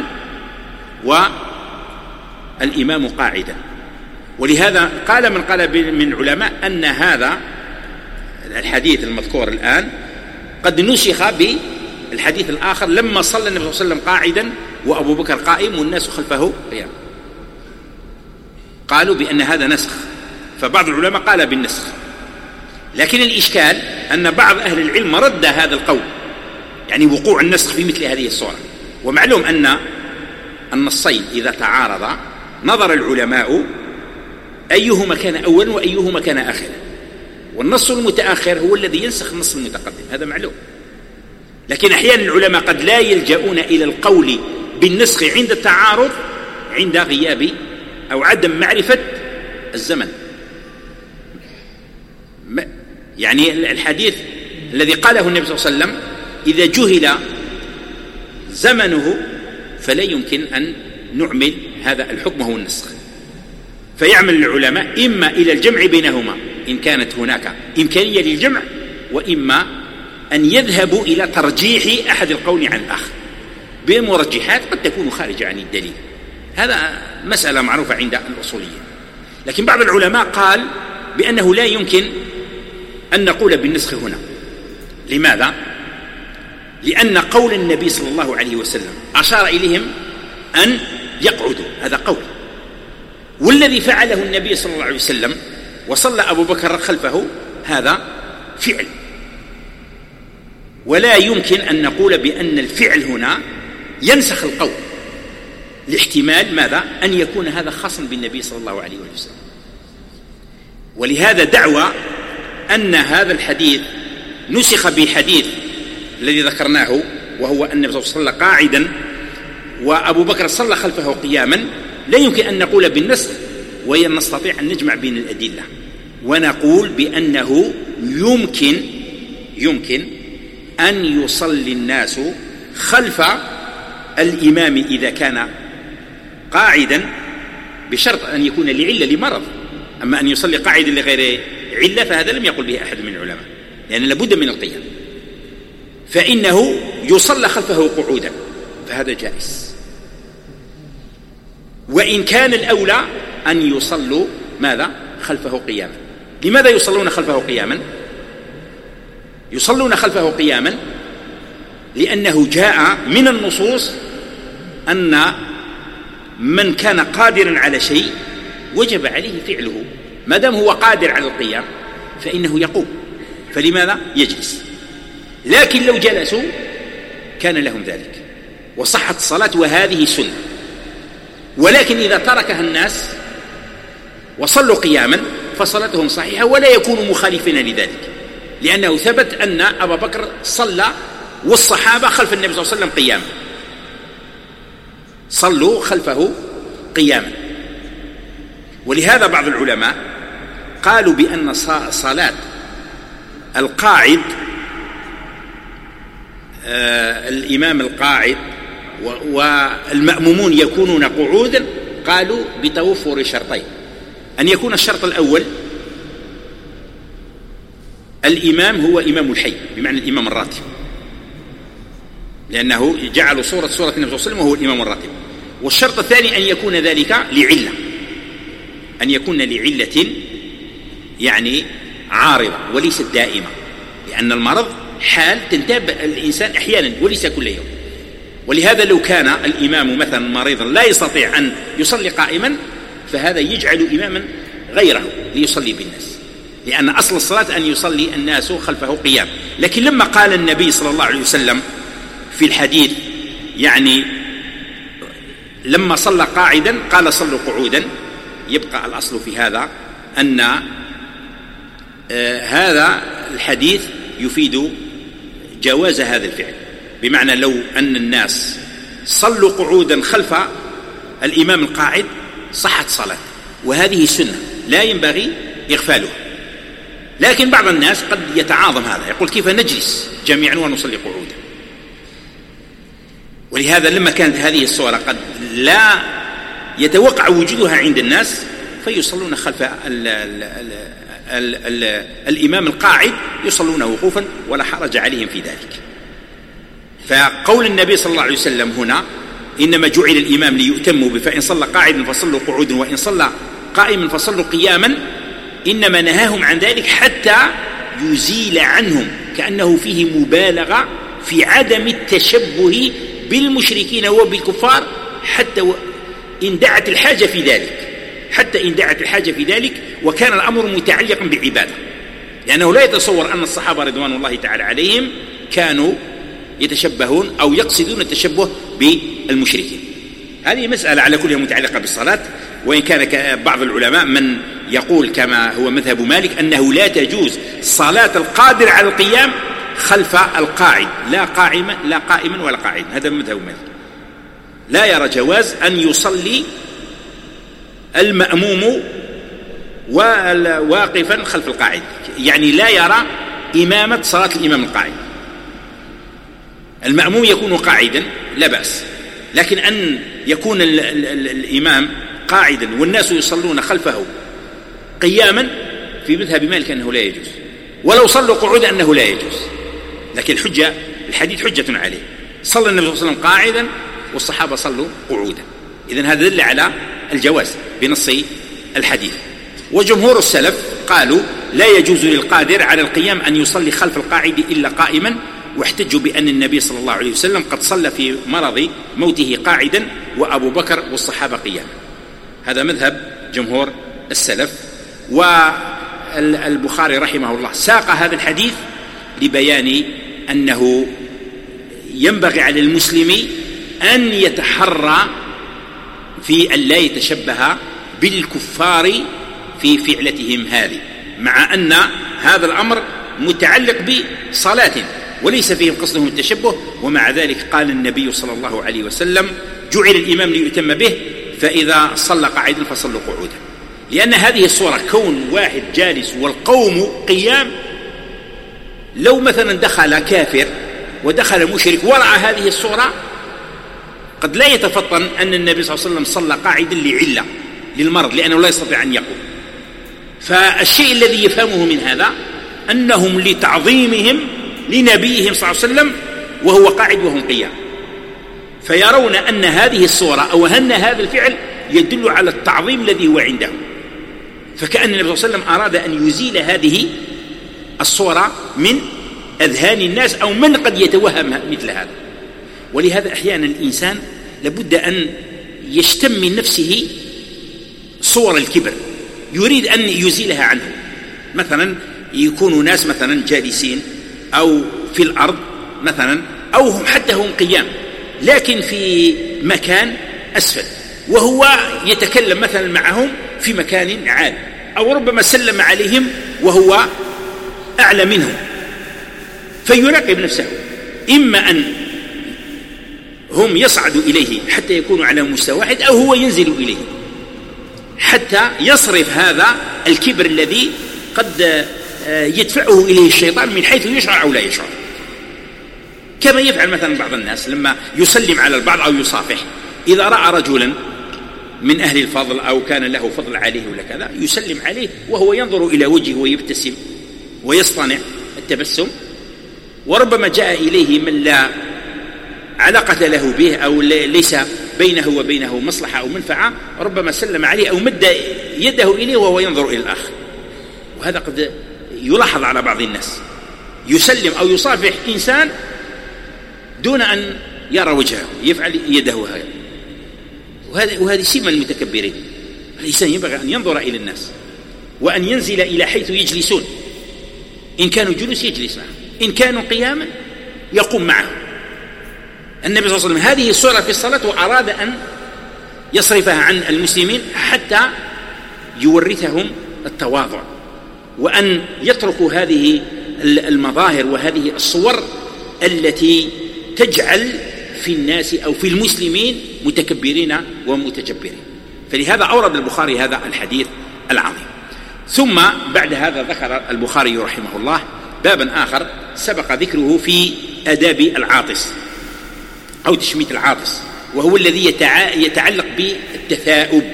والإمام قاعدا. ولهذا قال من قال من العلماء أن هذا الحديث المذكور الآن قد نسخ بالحديث الآخر لما صلى النبي صلى الله عليه وسلم قاعدا وأبو بكر قائم والناس خلفه قيام، قالوا بأن هذا نسخ، فبعض العلماء قال بالنسخ. لكن الإشكال أن بعض أهل العلم رد هذا القول، يعني وقوع النسخ في مثل هذه الصورة. ومعلوم أن النصين إذا تعارضا نظر العلماء أيهما كان أولا وأيهما كان آخرا، والنص المتأخر هو الذي ينسخ النص المتقدم، هذا معلوم. لكن أحيانا العلماء قد لا يلجؤون إلى القول بالنسخ عند التعارض، عند غياب أو عدم معرفة الزمن. يعني الحديث الذي قاله النبي صلى الله عليه وسلم إذا جهل زمنه فلا يمكن أن نعمل هذا الحكم هو النسخ. فيعمل العلماء إما إلى الجمع بينهما إن كانت هناك إمكانية للجمع، وإما أن يذهبوا إلى ترجيح أحد القول عن الآخر بمرجحات قد تكون خارجة عن الدليل. هذا مسألة معروفة عند الأصوليين. لكن بعض العلماء قال بأنه لا يمكن أن نقول بالنسخ هنا. لماذا؟ لأن قول النبي صلى الله عليه وسلم أشار إليهم أن يقعدوا، هذا قول، والذي فعله النبي صلى الله عليه وسلم وصلى أبو بكر خلفه هذا فعل، ولا يمكن أن نقول بأن الفعل هنا ينسخ القول، لاحتمال ماذا؟ أن يكون هذا خاصا بالنبي صلى الله عليه وسلم. ولهذا دعوى أن هذا الحديث نسخ بحديث الذي ذكرناه، وهو أن النبي صلى الله عليه وسلم قاعدا وأبو بكر صلى خلفه قياما، لا يمكن أن نقول بالنسخ، ونستطيع أن نجمع بين الأدلة ونقول بأنه يمكن أن يصلي الناس خلف الإمام إذا كان قاعدا، بشرط أن يكون لعلة لمرض. أما أن يصلي قاعدا لغير علة فهذا لم يقل به أحد من العلماء، لأن لابد من القيام، فإنه يصلى خلفه قعودا، فهذا جائز. وإن كان الأولى أن يصلوا ماذا؟ خلفه قياما. لماذا يصلون خلفه قياما؟ يصلون خلفه قياما لأنه جاء من النصوص أن من كان قادرا على شيء وجب عليه فعله، ما دام هو قادر على القيام فإنه يقوم، فلماذا؟ يجلس. لكن لو جلسوا كان لهم ذلك وصحت الصلاة، وهذه سنة. ولكن إذا تركها الناس وصلوا قياما فصلاتهم صحيحة ولا يكونوا مخالفين لذلك، لأنه ثبت أن أبا بكر صلى والصحابة خلف النبي صلى الله عليه وسلم قياما، صلوا خلفه قياما. ولهذا بعض العلماء قالوا بأن صلاة القاعد، الإمام القاعد والمأمومون يكونون قعودا، قالوا بتوفر شرطين: أن يكون الشرط الأول الإمام هو إمام الحي، بمعنى الإمام الراتب، لأنه جعلوا صورة النبي صلى الله عليه وسلم وهو الإمام الراتب. والشرط الثاني أن يكون ذلك لعلة، أن يكون لعلة يعني عارضة وليست دائمة، لأن المرض حال تنتاب الإنسان أحيانا وليس كل يوم. ولهذا لو كان الإمام مثلا مريضا لا يستطيع أن يصلي قائما فهذا يجعل إماما غيره ليصلي بالناس، لأن أصل الصلاة أن يصلي الناس خلفه قيام. لكن لما قال النبي صلى الله عليه وسلم في الحديث يعني لما صلى قاعدا قال صلوا قعودا، يبقى الأصل في هذا أن هذا الحديث يفيد جواز هذا الفعل، بمعنى لو أن الناس صلوا قعودا خلف الإمام القاعد صحت صلاة، وهذه سنة لا ينبغي إغفالها. لكن بعض الناس قد يتعاظم هذا، يقول كيف نجلس جميعا ونصلي قعودا. ولهذا لما كانت هذه الصورة قد لا يتوقع وجودها عند الناس فيصلون خلف الإمام القاعد، يصلون وقوفا ولا حرج عليهم في ذلك. فقول النبي صلى الله عليه وسلم هنا إنما جعل الإمام ليؤتموا به، فإن صلى قاعدا فصلوا قعودا وإن صلى قائما فصلوا قياما، إنما نهاهم عن ذلك حتى يزيل عنهم، كأنه فيه مبالغة في عدم التشبه بالمشركين وبالكفار، حتى إن دعت الحاجة في ذلك، وكان الأمر متعلقا بعبادة، لأنه لا يتصور أن الصحابة رضوان الله تعالى عليهم كانوا يتشبهون أو يقصدون التشبه بالمشركين. هذه مسألة على كلها متعلقة بالصلاة. وإن كان بعض العلماء من يقول كما هو مذهب مالك أنه لا تجوز صلاة القادر على القيام خلف القاعد، لا قائما ولا قاعدا. هذا مذهب مالك، لا يرى جواز أن يصلي المأموم واقفا خلف القاعد، يعني لا يرى إمامة صلاة الإمام القاعد. المأموم يكون قاعدا لا بأس، لكن أن يكون الإمام قاعدا والناس يصلون خلفه قياما في مذهب مالك أنه لا يجوز، ولو صلوا قعودا أنه لا يجوز. لكن الحديث حجة عليه، صلى النبي صلى الله عليه وسلم قاعدا والصحابة صلوا قعودا، إذن هذا دل على الجواز بنص الحديث. وجمهور السلف قالوا لا يجوز للقادر على القيام أن يصلي خلف القاعد إلا قائما، واحتجوا بأن النبي صلى الله عليه وسلم قد صلى في مرض موته قاعدا وأبو بكر والصحابة قياما. هذا مذهب جمهور السلف. والبخاري رحمه الله ساق هذا الحديث لبيان أنه ينبغي على المسلم أن يتحرى في أن لا يتشبه بالكفار في فعلتهم هذه، مع أن هذا الأمر متعلق بصلاة وليس فيهم قصدهم التشبه. ومع ذلك قال النبي صلى الله عليه وسلم جعل الإمام ليؤتم به، فإذا صلى قاعدا فصلوا قعودا، لأن هذه الصورة كون واحد جالس والقوم قيام، لو مثلا دخل كافر ودخل مشرك ورأى هذه الصورة قد لا يتفطن أن النبي صلى الله عليه وسلم صلى قاعدا لعلة للمرض، لأنه لا يستطيع أن يقوم. فالشيء الذي يفهمه من هذا أنهم لتعظيمهم لنبيهم صلى الله عليه وسلم وهو قاعد وهم قيام، فيرون أن هذه الصورة أو أن هذا الفعل يدل على التعظيم الذي هو عندهم، فكأن النبي صلى الله عليه وسلم أراد أن يزيل هذه الصورة من أذهان الناس أو من قد يتوهم مثل هذا. ولهذا أحيانا الإنسان لابد أن يشتم من نفسه صور الكبر، يريد أن يزيلها عنه. مثلا يكونوا ناس مثلا جالسين أو في الأرض مثلا، أو هم حتى هم قيام لكن في مكان أسفل، وهو يتكلم مثلا معهم في مكان عالي، أو ربما سلم عليهم وهو أعلى منهم، فيراقب نفسه، إما أن هم يصعدوا إليه حتى يكونوا على مستوى واحد، أو هو ينزل إليه حتى يصرف هذا الكبر الذي قد يدفعه إليه الشيطان من حيث يشعر أو لا يشعر. كما يفعل مثلا بعض الناس لما يسلم على البعض أو يصافح، إذا رأى رجلا من أهل الفضل أو كان له فضل عليه ولا كذا يسلم عليه وهو ينظر إلى وجهه ويبتسم ويصطنع التبسم، وربما جاء إليه من لا علاقة له به أو ليس بينه وبينه مصلحة أو منفعة، ربما سلم عليه أو مد يده إليه وهو ينظر إلى الآخر. وهذا قد يلاحظ على بعض الناس، يسلم أو يصافح إنسان دون أن يرى وجهه، يفعل يده هكذا، وهذه سمة المتكبرين. الإنسان ينبغي أن ينظر إلى الناس وأن ينزل إلى حيث يجلسون، إن كانوا جلوس يجلس معهم، إن كانوا قياما يقوم معهم. النبي صلى الله عليه وسلم هذه الصورة في الصلاة وأراد أن يصرفها عن المسلمين حتى يورثهم التواضع، وأن يتركوا هذه المظاهر وهذه الصور التي تجعل في الناس أو في المسلمين متكبرين ومتجبرين. فلهذا أورد البخاري هذا الحديث العظيم. ثم بعد هذا ذكر البخاري رحمه الله بابا آخر سبق ذكره في آداب العاطس أو تشميت العاطس، وهو الذي يتعلق بالتثاؤب.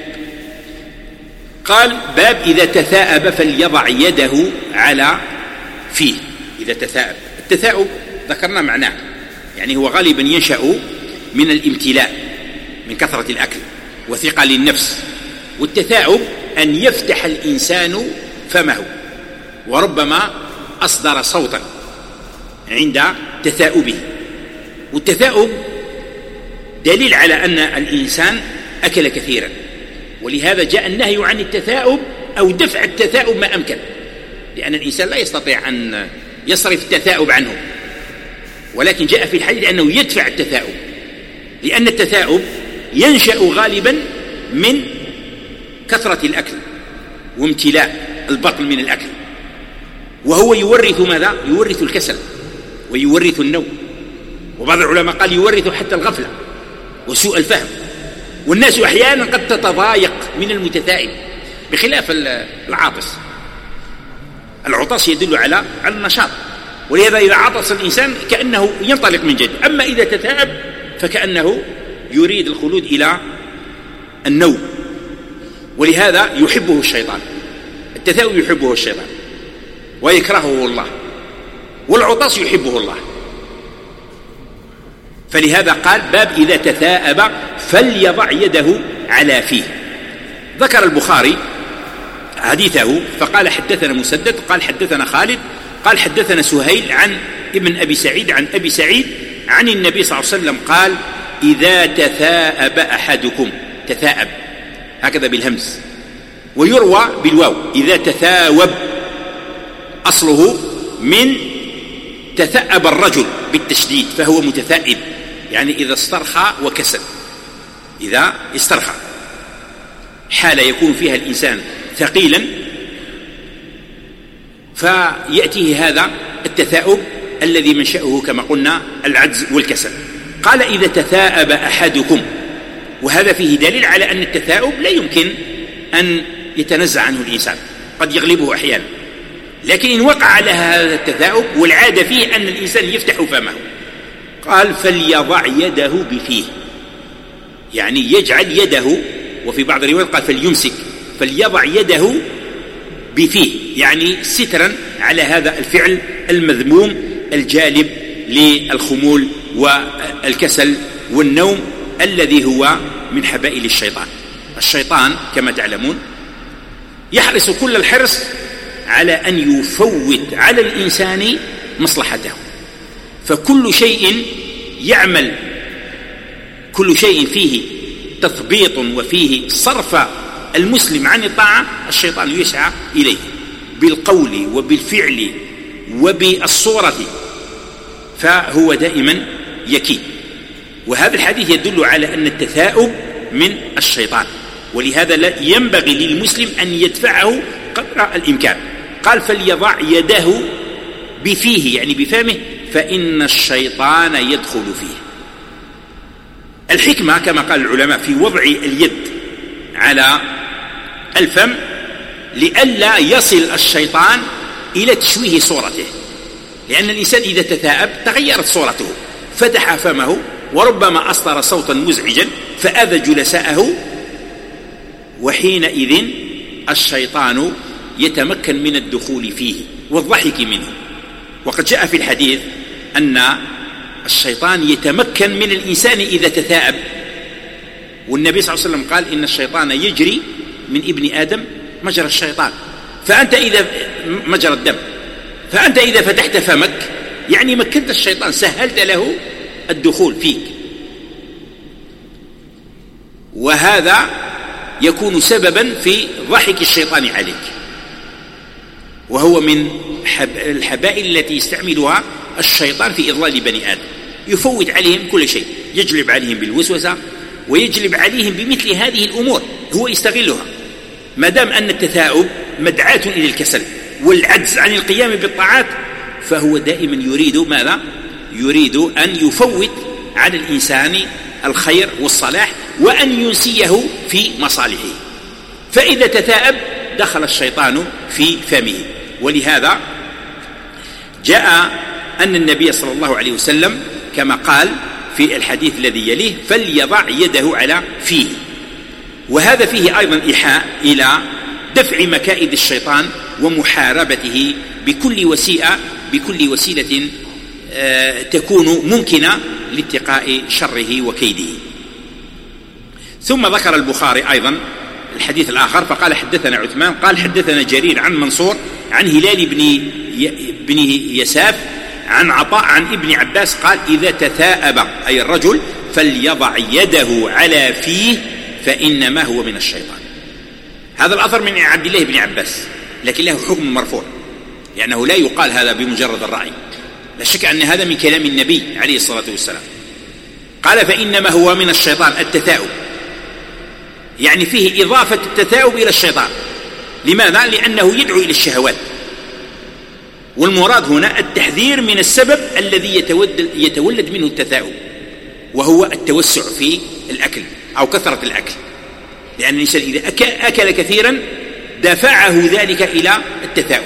قال باب إذا تثاءب فليضع يده على فيه. إذا تثاءب، التثاؤب ذكرنا معناه، يعني هو غالبا ينشأ من الامتلاء من كثرة الأكل وثقل النفس. والتثاؤب أن يفتح الإنسان فمه، وربما أصدر صوتا عند تثاؤبه. والتثاؤب دليل على أن الإنسان أكل كثيرا، ولهذا جاء النهي عن التثاؤب أو دفع التثاؤب ما أمكن، لأن الإنسان لا يستطيع أن يصرف التثاؤب عنه، ولكن جاء في الحديث أنه يدفع التثاؤب، لأن التثاؤب ينشأ غالبا من كثرة الأكل وامتلاء البطن من الأكل، وهو يورث ماذا؟ يورث الكسل، ويورث النوم، وبعض العلماء قال يورث حتى الغفلة وسوء الفهم. والناس أحيانا قد تتضايق من المتثائب بخلاف العاطس. العطاس يدل على النشاط، ولهذا إذا عطس الإنسان كأنه ينطلق من جديد، أما إذا تثاءب فكأنه يريد الخلود إلى النوم، ولهذا يحبه الشيطان. التثاؤب يحبه الشيطان ويكرهه الله، والعطاس يحبه الله. فلهذا قال باب إذا تثاءب فليضع يده على فيه. ذكر البخاري حديثه فقال حدثنا مسدد قال حدثنا خالد قال حدثنا سهيل عن ابن أبي سعيد عن أبي سعيد عن النبي صلى الله عليه وسلم قال إذا تثاءب أحدكم، تثاءب هكذا بالهمز، ويروى بالواو إذا تثاوب، أصله من تثأب الرجل بالتشديد فهو متثائب، يعني إذا استرخى وكسل، إذا استرخى حال يكون فيها الإنسان ثقيلا فيأتيه هذا التثاؤب الذي منشأه كما قلنا العجز والكسل. قال إذا تثاءب أحدكم، وهذا فيه دليل على أن التثاؤب لا يمكن أن يتنزع عنه الإنسان، قد يغلبه أحيانا، لكن إن وقع على هذا التثاؤب والعادة فيه أن الإنسان يفتح فمه، قال فليضع يده بفيه، يعني يجعل يده، وفي بعض الروايات قال فليمسك، فليضع يده بفيه، يعني سترا على هذا الفعل المذموم الجالب للخمول والكسل والنوم الذي هو من حبائل الشيطان. الشيطان كما تعلمون يحرص كل الحرص على أن يفوت على الإنسان مصلحته، فكل شيء يعمل، كل شيء فيه تثبيط وفيه صرف المسلم عن الطاعة الشيطان يسعى إليه بالقول وبالفعل وبالصورة، فهو دائما يكيد. وهذا الحديث يدل على أن التثاؤب من الشيطان، ولهذا لا ينبغي للمسلم أن يدفعه قدر الإمكان. قال فليضع يده بفيه، يعني بفمه، فإن الشيطان يدخل فيه. الحكمة كما قال العلماء في وضع اليد على الفم لئلا يصل الشيطان إلى تشويه صورته، لأن الإنسان إذا تثاءب تغيرت صورته، فتح فمه وربما أصدر صوتا مزعجا فأذى جلساءه، وحينئذ الشيطان يتمكن من الدخول فيه والضحك منه. وقد جاء في الحديث أن الشيطان يتمكن من الإنسان إذا تثاءب، والنبي صلى الله عليه وسلم قال إن الشيطان يجري من ابن آدم مجرى الشيطان، فأنت إذا مجرى الدم، فأنت إذا فتحت فمك يعني مكنت الشيطان، سهلت له الدخول فيك، وهذا يكون سببا في ضحك الشيطان عليك، وهو من الحبائل التي يستعملها الشيطان في إضلال بني آدم، يفوت عليهم كل شيء، يجلب عليهم بالوسوسة ويجلب عليهم بمثل هذه الأمور، هو يستغلها. ما دام أن التثاؤب مدعاة إلى الكسل والعجز عن القيام بالطاعات، فهو دائما يريد ماذا؟ يريد أن يفوت على الإنسان الخير والصلاح وأن ينسيه في مصالحه، فإذا تثاءب دخل الشيطان في فمه. ولهذا جاء أن النبي صلى الله عليه وسلم كما قال في الحديث الذي يليه فليضع يده على فيه، وهذا فيه أيضا إيحاء إلى دفع مكائد الشيطان ومحاربته بكل وسيلة تكون ممكنة لاتقاء شره وكيده. ثم ذكر البخاري أيضا الحديث الآخر فقال حدثنا عثمان قال حدثنا جرير عن منصور عن هلال بن يساف عن عطاء عن ابن عباس قال إذا تثاءب أي الرجل فليضع يده على فيه فإنما هو من الشيطان. هذا الأثر من عبد الله بن عباس، لكن له حكم مرفوع، لأنه لا يقال هذا بمجرد الرأي، لا شك أن هذا من كلام النبي عليه الصلاة والسلام. قال فإنما هو من الشيطان التثاؤب، يعني فيه إضافة التثاؤب إلى الشيطان. لماذا؟ لأنه يدعو إلى الشهوات، والمراد هنا التحذير من السبب الذي يتولد منه التثاؤب، وهو التوسع في الأكل أو كثرة الأكل، لأن الإنسان إذا أكل كثيرا دفعه ذلك إلى التثاؤب.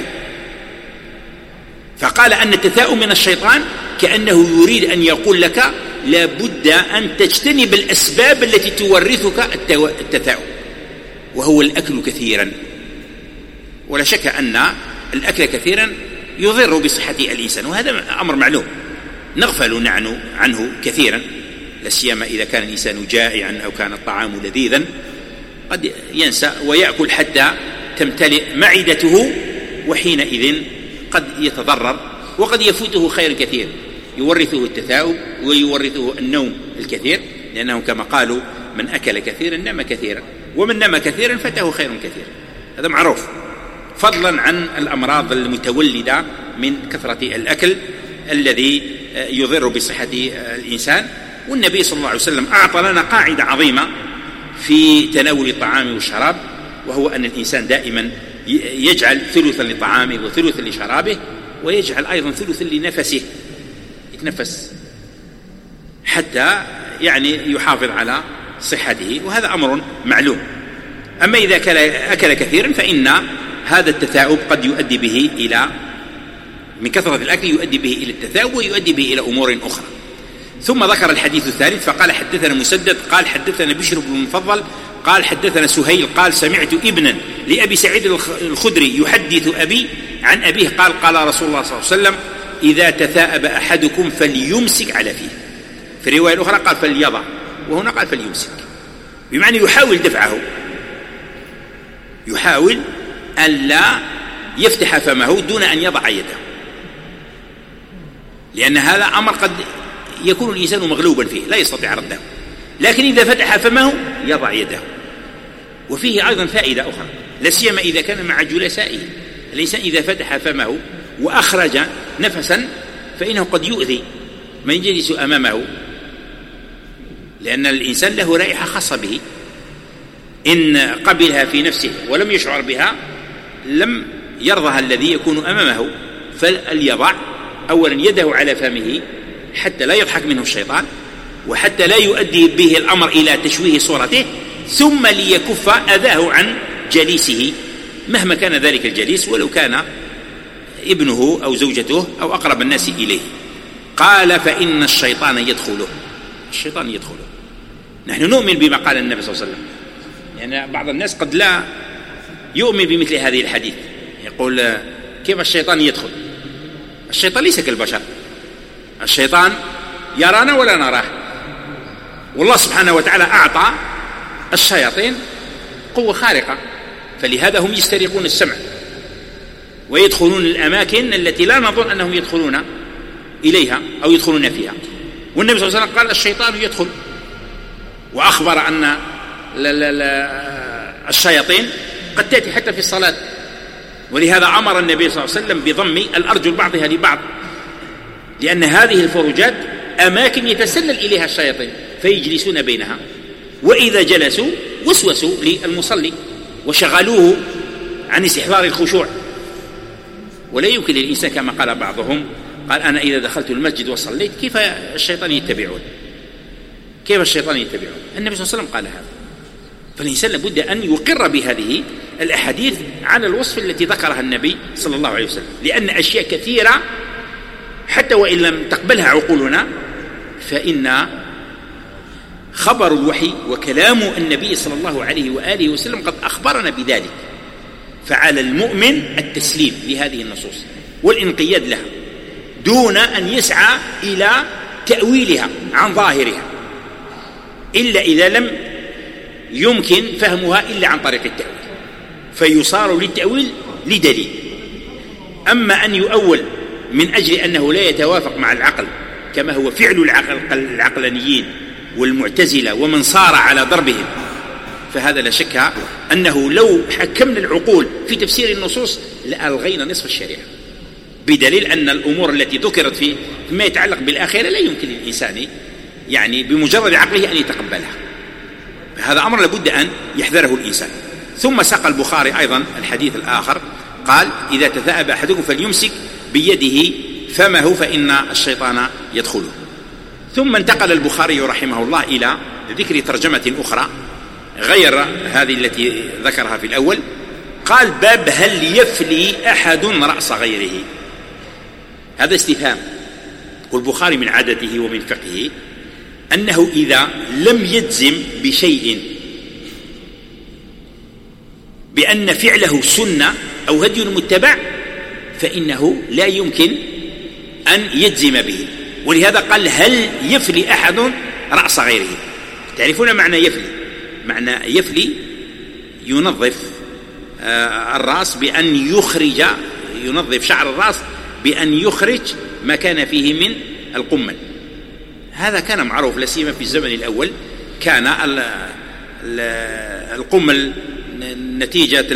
فقال أن التثاؤب من الشيطان كأنه يريد أن يقول لك لا بد أن تجتنب الأسباب التي تورثك التثاؤب، وهو الأكل كثيرا. ولا شك أن الأكل كثيرا يضر بصحة الإنسان، وهذا أمر معلوم نغفل عنه كثيرا، لا سيما إذا كان الإنسان جائعا أو كان الطعام لذيذا قد ينسى ويأكل حتى تمتلئ معدته، وحينئذ قد يتضرر وقد يفوته خير كثير، يورثه التثاؤب ويورثه النوم الكثير، لأنهم كما قالوا من أكل كثيرا نام كثيرا، ومن نام كثيرا فاته خير كثير. هذا معروف، فضلا عن الأمراض المتولدة من كثرة الأكل الذي يضر بصحة الإنسان. والنبي صلى الله عليه وسلم أعطى لنا قاعدة عظيمة في تناول الطعام والشراب، وهو أن الإنسان دائما يجعل ثلثا لطعامه وثلثا لشرابه، ويجعل أيضا ثلثا لنفسه، يتنفس حتى يعني يحافظ على صحته، وهذا أمر معلوم. أما إذا أكل كثيرا فإن هذا التثاؤب قد يؤدي به إلى، من كثرة الأكل يؤدي به إلى التثاؤب ويؤدي به إلى أمور أخرى. ثم ذكر الحديث الثالث فقال حدثنا مسدد قال حدثنا بشر بن المفضل قال حدثنا سهيل قال سمعت ابنا لأبي سعيد الخدري يحدث أبي عن أبيه قال قال رسول الله صلى الله عليه وسلم إذا تثاءب أحدكم فليمسك على فيه. في رواية أخرى قال فليضع، وهنا قال فليمسك، بمعنى يحاول دفعه، يحاول ألا يفتح فمه دون أن يضع يده، لأن هذا أمر قد يكون الإنسان مغلوبا فيه لا يستطيع رده، لكن إذا فتح فمه يضع يده. وفيه أيضا فائدة أخرى، لا سيما إذا كان مع جلسائه. الإنسان إذا فتح فمه وأخرج نفسا فإنه قد يؤذي من يجلس أمامه، لأن الإنسان له رائحة خاصة به، إن قبلها في نفسه ولم يشعر بها لم يرضها الذي يكون أمامه. فليضع أولا يده على فمه حتى لا يضحك منه الشيطان، وحتى لا يؤدي به الأمر إلى تشويه صورته، ثم ليكف أذاه عن جليسه مهما كان ذلك الجليس، ولو كان ابنه أو زوجته أو أقرب الناس إليه. قال فإن الشيطان يدخله، الشيطان يدخله. نحن نؤمن بما قال النبي صلى الله عليه وسلم، يعني بعض الناس قد لا يؤمن بمثل هذه الحديث، يقول كيف الشيطان يدخل؟ الشيطان ليس كالبشر، الشيطان يرانا ولا نراه، والله سبحانه وتعالى أعطى الشياطين قوة خارقة، فلهذا هم يسترقون السمع ويدخلون الأماكن التي لا نظن أنهم يدخلون إليها أو يدخلون فيها. والنبي صلى الله عليه وسلم قال الشيطان يدخل، وأخبر أن الشياطين قد تأتي حتى في الصلاة، ولهذا أمر النبي صلى الله عليه وسلم بضم الأرجل بعضها لبعض، لأن هذه الفروجات أماكن يتسلل إليها الشياطين فيجلسون بينها، وإذا جلسوا وسوسوا للمصلي وشغلوه عن استحضار الخشوع. ولا يمكن للإنسان كما قال بعضهم، قال أنا إذا دخلت المسجد وصليت كيف الشيطان يتبعون، كيف الشيطان يتبعون؟ النبي صلى الله عليه وسلم قال هذا. فالإنسان لابد أن يقر بهذه الأحاديث على الوصف التي ذكرها النبي صلى الله عليه وسلم، لأن أشياء كثيرة حتى وإن لم تقبلها عقولنا فإن خبر الوحي وكلام النبي صلى الله عليه وآله وسلم قد أخبرنا بذلك. فعلى المؤمن التسليم لهذه النصوص والانقياد لها دون أن يسعى إلى تأويلها عن ظاهرها، إلا إذا لم يمكن فهمها إلا عن طريق التأويل، فيصار للتأويل لدليل. أما أن يؤول من أجل أنه لا يتوافق مع العقل كما هو فعل العقلانيين والمعتزلة ومن صار على ضربهم، فهذا لا شك أنه لو حكمنا العقول في تفسير النصوص لألغينا نصف الشريعة، بدليل أن الأمور التي ذكرت فيما يتعلق بالآخرة لا يمكن للإنسان يعني بمجرد عقله أن يتقبلها. هذا أمر لابد أن يحذره الإنسان. ثم ساق البخاري أيضا الحديث الآخر قال إذا تثاءب أحدكم فليمسك بيده فمه فإن الشيطان يدخله. ثم انتقل البخاري رحمه الله إلى ذكر ترجمة أخرى غير هذه التي ذكرها في الأول. قال: باب هل يفلي أحد رأس غيره. هذا استفهام، والبخاري من عادته ومن فقهه أنه إذا لم يجزم بشيء بأن فعله سنة أو هدي متبع فإنه لا يمكن أن يجزم به. ولهذا قال: هل يفلي أحد رأس غيره. تعرفون معنى يفلي؟ معنى يفلي ينظف الرأس بأن يخرج، ينظف شعر الرأس بأن يخرج ما كان فيه من القمل. هذا كان معروف، لا سيما في الزمن الأول كان القمل نتيجة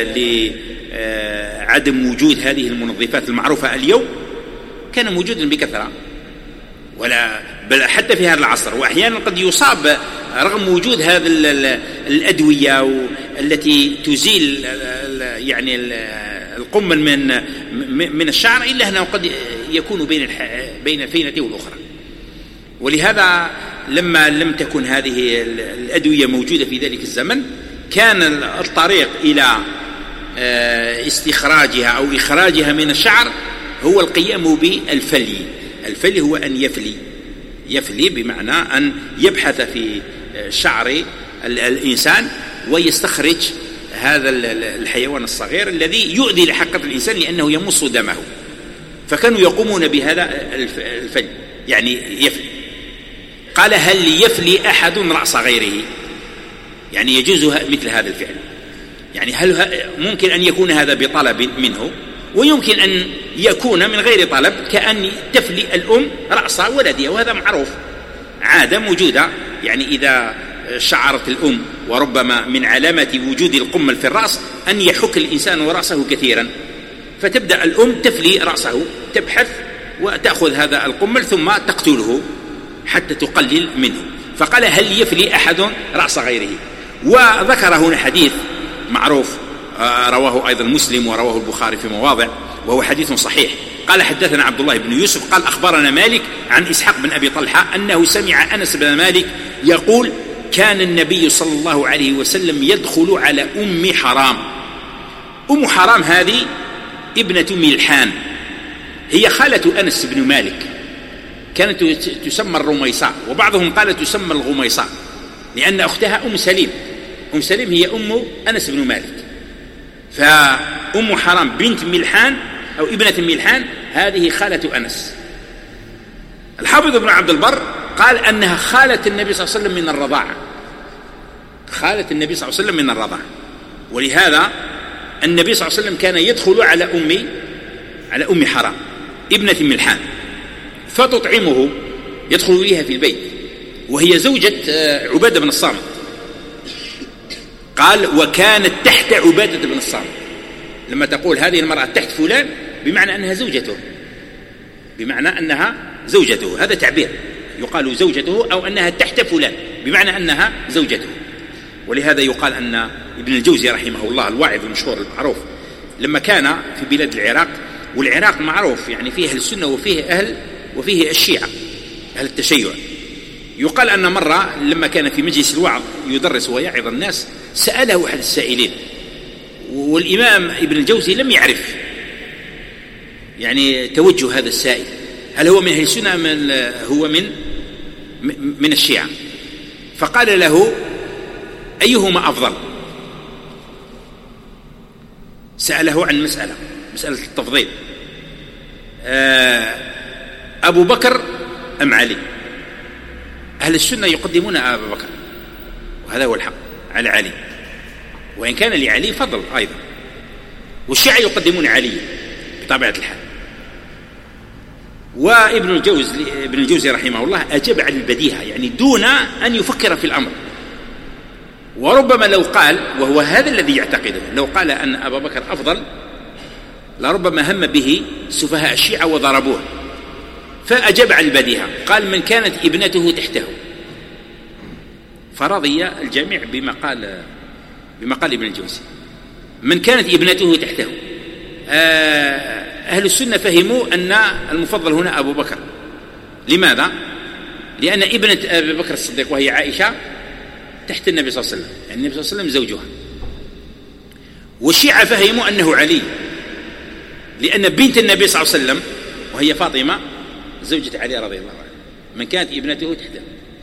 لعدم وجود هذه المنظفات المعروفة اليوم كان موجودا بكثرة، ولا بل حتى في هذا العصر. وأحيانا قد يصاب رغم وجود هذه الأدوية التي تزيل يعني القمل من الشعر، إلا أنه قد يكون بين فينته والأخرى. ولهذا لما لم تكن هذه الأدوية موجودة في ذلك الزمن كان الطريق إلى استخراجها أو إخراجها من الشعر هو القيام بالفلي. الفلي هو أن يفلي بمعنى أن يبحث في شعر الإنسان ويستخرج هذا الحيوان الصغير الذي يؤذي لحقة الإنسان لأنه يمص دمه، فكانوا يقومون بهذا الفلي يعني يفلي. قال: هل يفلي أحد رأس غيره، يعني يجوز مثل هذا الفعل. يعني هل ممكن أن يكون هذا بطلب منه، ويمكن أن يكون من غير طلب، كأن تفلي الأم رأس ولدها، وهذا معروف عادة موجودة. يعني إذا شعرت الأم، وربما من علامة وجود القمل في الرأس أن يحك الإنسان رأسه كثيرا، فتبدأ الأم تفلي رأسه، تبحث وتأخذ هذا القمل ثم تقتله حتى تقلل منه. فقال: هل يفلي أحد رأس غيره. وذكر هنا حديث معروف رواه أيضا مسلم ورواه البخاري في مواضع، وهو حديث صحيح. قال: حدثنا عبد الله بن يوسف قال: أخبرنا مالك عن إسحاق بن أبي طلحة أنه سمع أنس بن مالك يقول: كان النبي صلى الله عليه وسلم يدخل على أم حرام. أم حرام هذه ابنة ملحان، هي خالة أنس بن مالك، كانت تسمى الرميصاء، وبعضهم قال تسمى الغميصاء، لأن أختها أم سليم. أم سليم هي أم أنس بن مالك. فأم حرام بنت ملحان أو ابنة ملحان هذه خالة أنس. الحافظ ابن عبد البر قال أنها خالة النبي صلى الله عليه وسلم من الرضاعة، خالة النبي صلى الله عليه وسلم من الرضاعة. ولهذا النبي صلى الله عليه وسلم كان يدخل على أم حرام ابنة ملحان فتطعمه، يدخل إليها في البيت، وهي زوجة عبادة بن الصامت. قال: وكانت تحت عبادة بن الصامت. لما تقول هذه المرأة تحت فلان بمعنى أنها زوجته، بمعنى أنها زوجته، هذا تعبير يقال زوجته، أو أنها تحت فلان بمعنى أنها زوجته. ولهذا يقال أن ابن الجوزي رحمه الله الواعظ المشهور المعروف لما كان في بلاد العراق، والعراق معروف يعني فيه أهل السنة وفيه الشيعة أهل التشيع، يقال أن مرة لما كان في مجلس الوعظ يدرس ويعظ الناس سأله أحد السائلين، والإمام ابن الجوزي لم يعرف يعني توجه هذا السائل، هل هو من أهل السنة هو من الشيعة؟ فقال له: أيهما أفضل؟ سأله عن مسألة التفضيل، أبو بكر أم علي؟ أهل السنة يقدمون أبا بكر، وهذا هو الحق، على علي، وإن كان لعلي فضل أيضا، والشيعة يقدمون علي بطبيعة الحال. وابن الجوزي رحمه الله أجاب عن البديهة، يعني دون أن يفكر في الأمر. وربما لو قال، وهو هذا الذي يعتقده، لو قال أن أبا بكر أفضل لربما هم به سفهاء الشيعة وضربوه، فأجاب عن البديهة، قال: من كانت ابنته تحته. فرضي الجميع بما قال ابن الجوزي، من كانت ابنته تحته. أهل السنة فهموا أن المفضل هنا أبو بكر. لماذا؟ لأن ابنة أبي بكر الصديق وهي عائشة تحت النبي صلى الله عليه وسلم، يعني النبي صلى الله عليه وسلم زوجها. والشيعة فهموا أنه علي، لأن بنت النبي صلى الله عليه وسلم وهي فاطمة زوجة علي رضي الله عنه، من كانت ابنته تحته،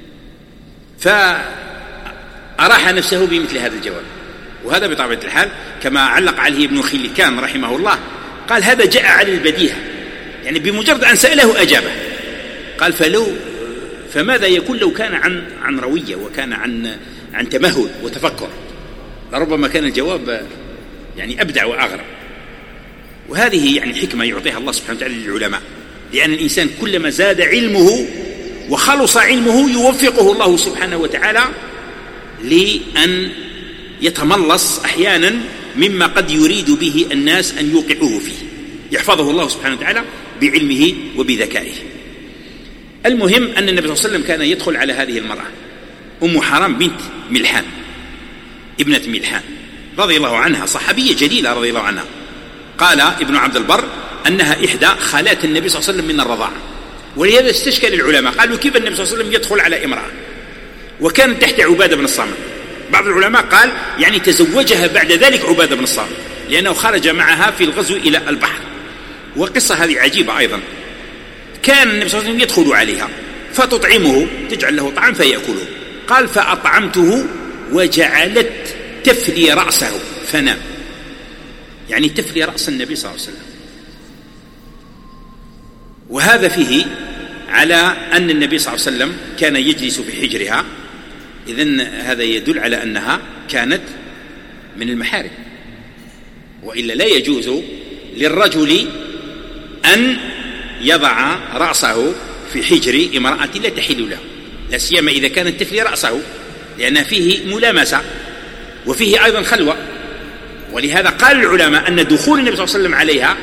فأراح نفسه بمثل هذا الجواب. وهذا بطبيعة الحال كما علق عليه ابن خلكان رحمه الله، قال هذا جاء على البديهة، يعني بمجرد أن سأله أجابه. قال فماذا يكون لو كان عن روية وكان عن تمهل وتفكر، لربما كان الجواب يعني أبدع وأغرب. وهذه يعني حكمة يعطيها الله سبحانه وتعالى للعلماء، لأن الإنسان كلما زاد علمه وخلص علمه يوفقه الله سبحانه وتعالى لأن يتملص أحيانا مما قد يريد به الناس أن يوقعوه فيه، يحفظه الله سبحانه وتعالى بعلمه وبذكائه. المهم أن النبي صلى الله عليه وسلم كان يدخل على هذه المرأة أم حرام بنت ملحان، ابنة ملحان رضي الله عنها، صحابية جليلة رضي الله عنها. قال ابن عبد البر أنها إحدى خالات النبي صلى الله عليه وسلم من الرضاعة، ولهذا استشكل العلماء، قالوا كيف النبي صلى الله عليه وسلم يدخل على امرأة وكانت تحت عبادة بن الصامت؟ بعض العلماء قال يعني تزوجها بعد ذلك عبادة بن الصامت، لأنه خرج معها في الغزو إلى البحر. وقصة هذه عجيبة أيضا، كان النبي صلى الله عليه وسلم يدخل عليها فتطعمه، تجعل له طعام فيأكله. قال فأطعمته وجعلت تفلي رأسه فنام، يعني تفلي رأس النبي صلى الله عليه وسلم. وهذا فيه على أن النبي صلى الله عليه وسلم كان يجلس في حجرها، إذن هذا يدل على أنها كانت من المحارم، وإلا لا يجوز للرجل أن يضع رأسه في حجر امرأة لا تحل له، لا سيما إذا كانت تفلي رأسه، لأن فيه ملامسة وفيه أيضا خلوة. ولهذا قال العلماء أن دخول النبي صلى الله عليه وسلم عليها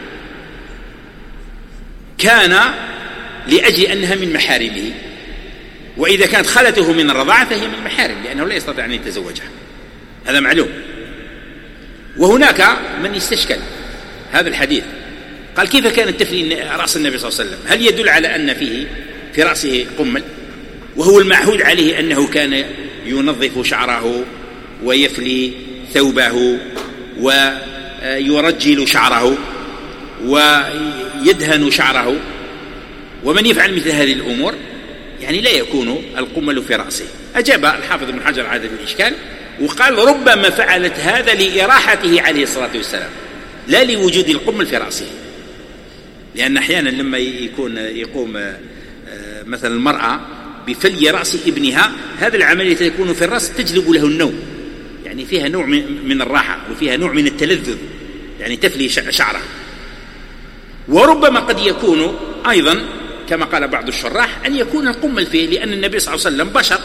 كان لأجل أنها من محارمه، وإذا كانت خالته من الرضاعة فهي من المحارم، لأنه لا يستطيع أن يتزوجها، هذا معلوم. وهناك من يستشكل هذا الحديث، قال كيف كانت تفلي رأس النبي صلى الله عليه وسلم؟ هل يدل على أن فيه في رأسه قمل؟ وهو المعهود عليه أنه كان ينظف شعره ويفلي ثوبه ويرجل شعره ويدهن شعره، ومن يفعل مثل هذه الأمور يعني لا يكون القمل في رأسه. أجاب الحافظ ابن حجر هذا الإشكال وقال ربما فعلت هذا لإراحته عليه الصلاة والسلام، لا لوجود القمل في رأسه، لأن أحيانا لما يقوم مثلا المرأة بفلي رأس ابنها، هذا العملية تكون في الرأس تجلب له النوم، يعني فيها نوع من الراحة وفيها نوع من التلذذ، يعني تفلي شعره. وربما قد يكون أيضا كما قال بعض الشراح أن يكون القمل فيه، لأن النبي صلى الله عليه وسلم بشر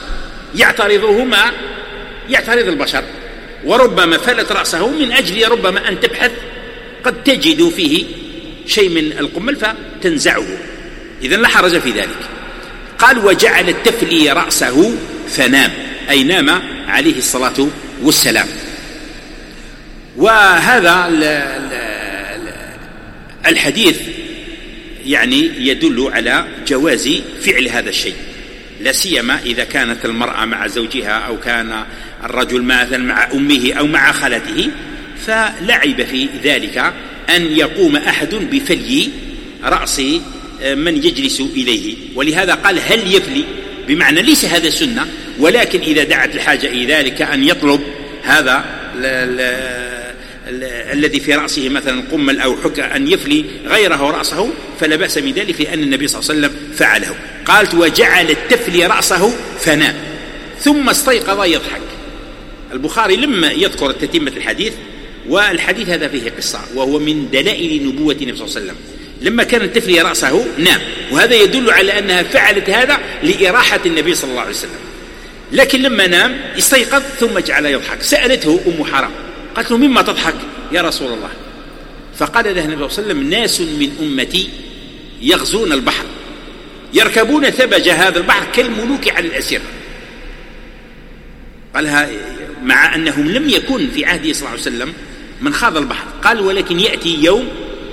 يعترض البشر، وربما فلت رأسه من أجل ربما أن تبحث قد تجد فيه شيء من القمل فتنزعه، إذن لا حرج في ذلك. قال وجعل تفلي رأسه فنام، أي نام عليه الصلاة والسلام. وهذا الحديث يعني يدل على جواز فعل هذا الشيء، لا سيما إذا كانت المرأة مع زوجها أو كان الرجل مثلا مع أمه أو مع خالته، فلا عيب في ذلك أن يقوم أحد بفلي رأس من يجلس إليه. ولهذا قال هل يفلي، بمعنى ليس هذا سنة، ولكن إذا دعت الحاجة إلى ذلك أن يطلب هذا الذي في رأسه مثلا قمل أو حكى أن يفلي غيره رأسه فلا بأس من ذلك، لأن النبي صلى الله عليه وسلم فعله. قالت وجعل تفلي رأسه فنام ثم استيقظ يضحك. البخاري لما يذكر تتمة الحديث، والحديث هذا فيه قصة وهو من دلائل نبوة النبي صلى الله عليه وسلم، لما كانت تفلي رأسه نام، وهذا يدل على أنها فعلت هذا لإراحة النبي صلى الله عليه وسلم. لكن لما نام استيقظ ثم جعل يضحك. سألته أم حرام قالت له مما تضحك يا رسول الله؟ فقال له النبي صلى الله عليه وسلم ناس من أمتي يغزون البحر يركبون ثبج هذا البحر كالملوك على الأسر. قالها مع أنهم لم يكن في عهده صلى الله عليه وسلم من خاض البحر، قال ولكن يأتي يوم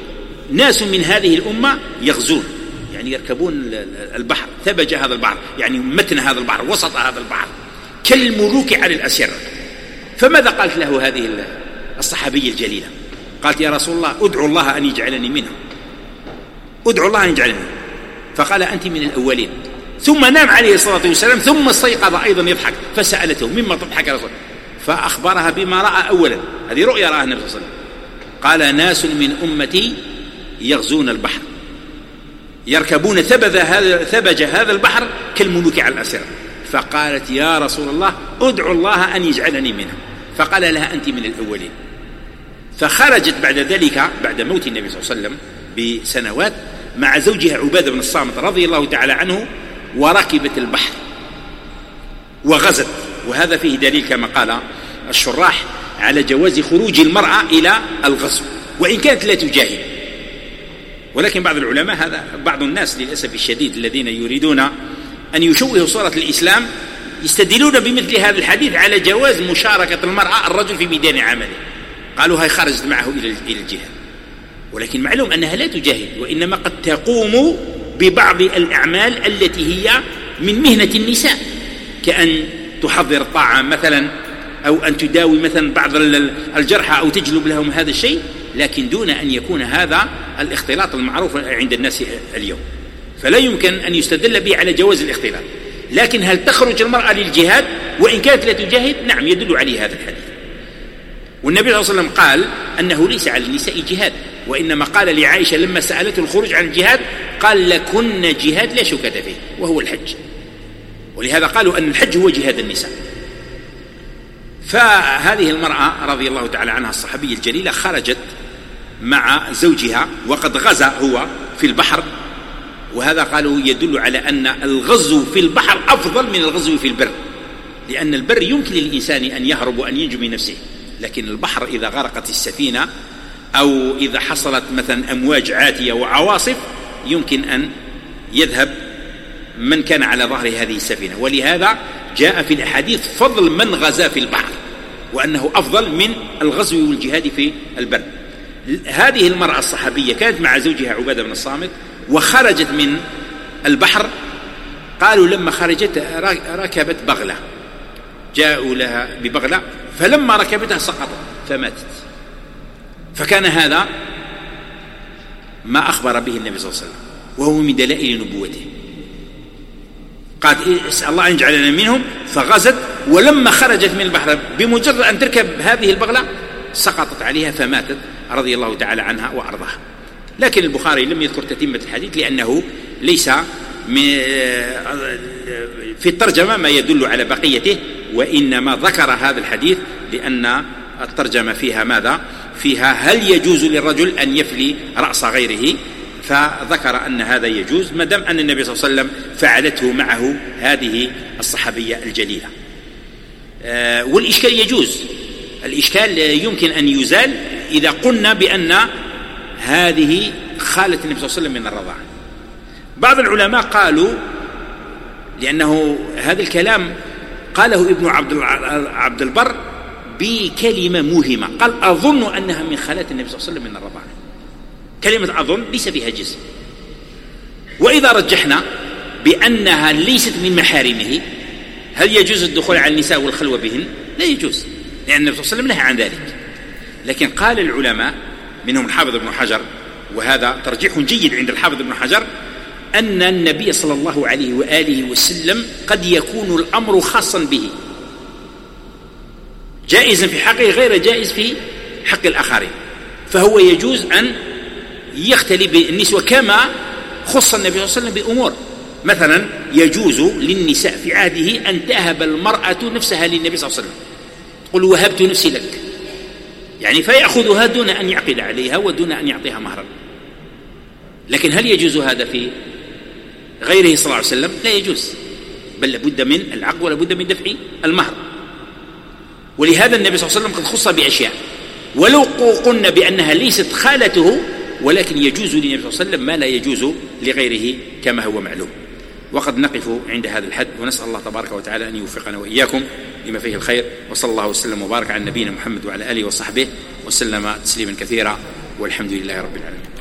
ناس من هذه الأمة يغزون، يعني يركبون البحر، ثبج هذا البحر، يعني متن هذا البحر، وسط هذا البحر، كالملوك على الأسرة. فماذا قالت له هذه الصحابية الجليلة؟ قالت: يا رسول الله، ادعو الله أن يجعلني منهم، ادعو الله أن يجعلني منهم. فقال: أنت من الأولين. ثم نام عليه الصلاة والسلام، ثم استيقظ أيضا يضحك، فسألته: مما تضحك يا رسول الله؟ فأخبرها بما رأى أولا، هذه رؤيا رأى النبي صلى الله عليه وسلم. قال: ناس من أمتي يغزون البحر، يركبون ثبج هذا البحر كالملوك على الأسرة. فقالت: يا رسول الله، ادعو الله أن يجعلني منهم. فقال لها: أنت من الأولين. فخرجت بعد ذلك، بعد موت النبي صلى الله عليه وسلم بسنوات، مع زوجها عبادة بن الصامت رضي الله تعالى عنه، وركبت البحر وغزت. وهذا فيه دليل كما قال الشراح على جواز خروج المرأة إلى الغزو وإن كانت لا تجاهد. ولكن بعض العلماء، هذا بعض الناس للأسف الشديد الذين يريدون أن يشوهوا صورة الإسلام، يستدلون بمثل هذا الحديث على جواز مشاركة المرأة الرجل في ميدان عمله. قالوا: هاي خرجت معه إلى الجهاد، ولكن معلوم أنها لا تجاهد، وإنما قد تقوم ببعض الأعمال التي هي من مهنة النساء، كأن تحضر الطعام مثلا، أو أن تداوي مثلا بعض الجرحى، أو تجلب لهم هذا الشيء، لكن دون أن يكون هذا الاختلاط المعروف عند الناس اليوم. فلا يمكن أن يستدل به على جواز الاختلاط. لكن هل تخرج المرأة للجهاد وإن كانت لا تجاهد؟ نعم، يدل عليه هذا الحديث. والنبي صلى الله عليه وسلم قال أنه ليس على النساء جهاد، وإنما قال لعائشة لما سألته الخروج عن الجهاد، قال: لكن جهاد لا شكة فيه، وهو الحج. ولهذا قالوا أن الحج هو جهاد النساء. فهذه المرأة رضي الله تعالى عنها الصحابية الجليلة خرجت مع زوجها، وقد غزا هو في البحر. وهذا قالوا يدل على أن الغزو في البحر أفضل من الغزو في البر، لأن البر يمكن للإنسان أن يهرب وأن ينجو من نفسه، لكن البحر إذا غرقت السفينة أو إذا حصلت مثلا أمواج عاتية وعواصف، يمكن أن يذهب من كان على ظهر هذه السفينة. ولهذا جاء في الأحاديث فضل من غزا في البحر، وأنه أفضل من الغزو والجهاد في البر. هذه المرأة الصحابية كانت مع زوجها عبادة بن الصامت، وخرجت من البحر. قالوا لما خرجت ركبت بغلة، جاءوا لها ببغلة، فلما ركبتها سقطت فماتت. فكان هذا ما أخبر به النبي صلى الله عليه وسلم، وهو من دلائل نبوته. قال: اسأل الله أن يجعلنا منهم. فغزت، ولما خرجت من البحر بمجرد أن تركب هذه البغلة سقطت عليها فماتت رضي الله تعالى عنها وأرضاها. لكن البخاري لم يذكر تتمة الحديث، لأنه ليس في الترجمة ما يدل على بقيته، وإنما ذكر هذا الحديث لأن الترجمة فيها ماذا؟ فيها هل يجوز للرجل أن يفلي رأس غيره، فذكر أن هذا يجوز ما دام أن النبي صلى الله عليه وسلم فعلته معه هذه الصحابية الجليلة. والإشكال يجوز، الإشكال يمكن أن يزال إذا قلنا بأن هذه خالة النبي صلى الله عليه وسلم من الرضاعة. بعض العلماء قالوا لأنه هذا الكلام قاله ابن عبد البر بكلمة موهمة، قال: أظن أنها من خالات النبي صلى الله عليه وسلم من الرضاعة. كلمة أظن ليس فيها جزم. وإذا رجحنا بأنها ليست من محارمه، هل يجوز الدخول على النساء والخلوة بهن؟ لا يجوز، لأن النبي صلى الله عليه وسلم نهى عن ذلك. لكن قال العلماء منهم الحافظ ابن حجر، وهذا ترجيح جيد عند الحافظ ابن حجر، أن النبي صلى الله عليه وآله وسلم قد يكون الأمر خاصا به، جائزا في حقه غير جائز في حق الآخرين، فهو يجوز أن يختلي بالنسوة كما خص النبي صلى الله عليه وسلم بأمور. مثلا يجوز للنساء في عهده أن تهب المرأة نفسها للنبي صلى الله عليه وسلم، تقول: وهبت نفسي لك، يعني فيأخذها دون أن يعقد عليها ودون أن يعطيها مهرا. لكن هل يجوز هذا في غيره صلى الله عليه وسلم؟ لا يجوز، بل لابد من العقد ولابد من دفع المهر. ولهذا النبي صلى الله عليه وسلم قد خص بأشياء، ولو قلنا بأنها ليست خالته، ولكن يجوز للنبي صلى الله عليه وسلم ما لا يجوز لغيره كما هو معلوم. وقد نقف عند هذا الحد، ونسأل الله تبارك وتعالى أن يوفقنا وإياكم لما فيه الخير، وصلى الله وسلم وبارك على نبينا محمد وعلى آله وصحبه وسلم تسليما كثيرا، والحمد لله رب العالمين.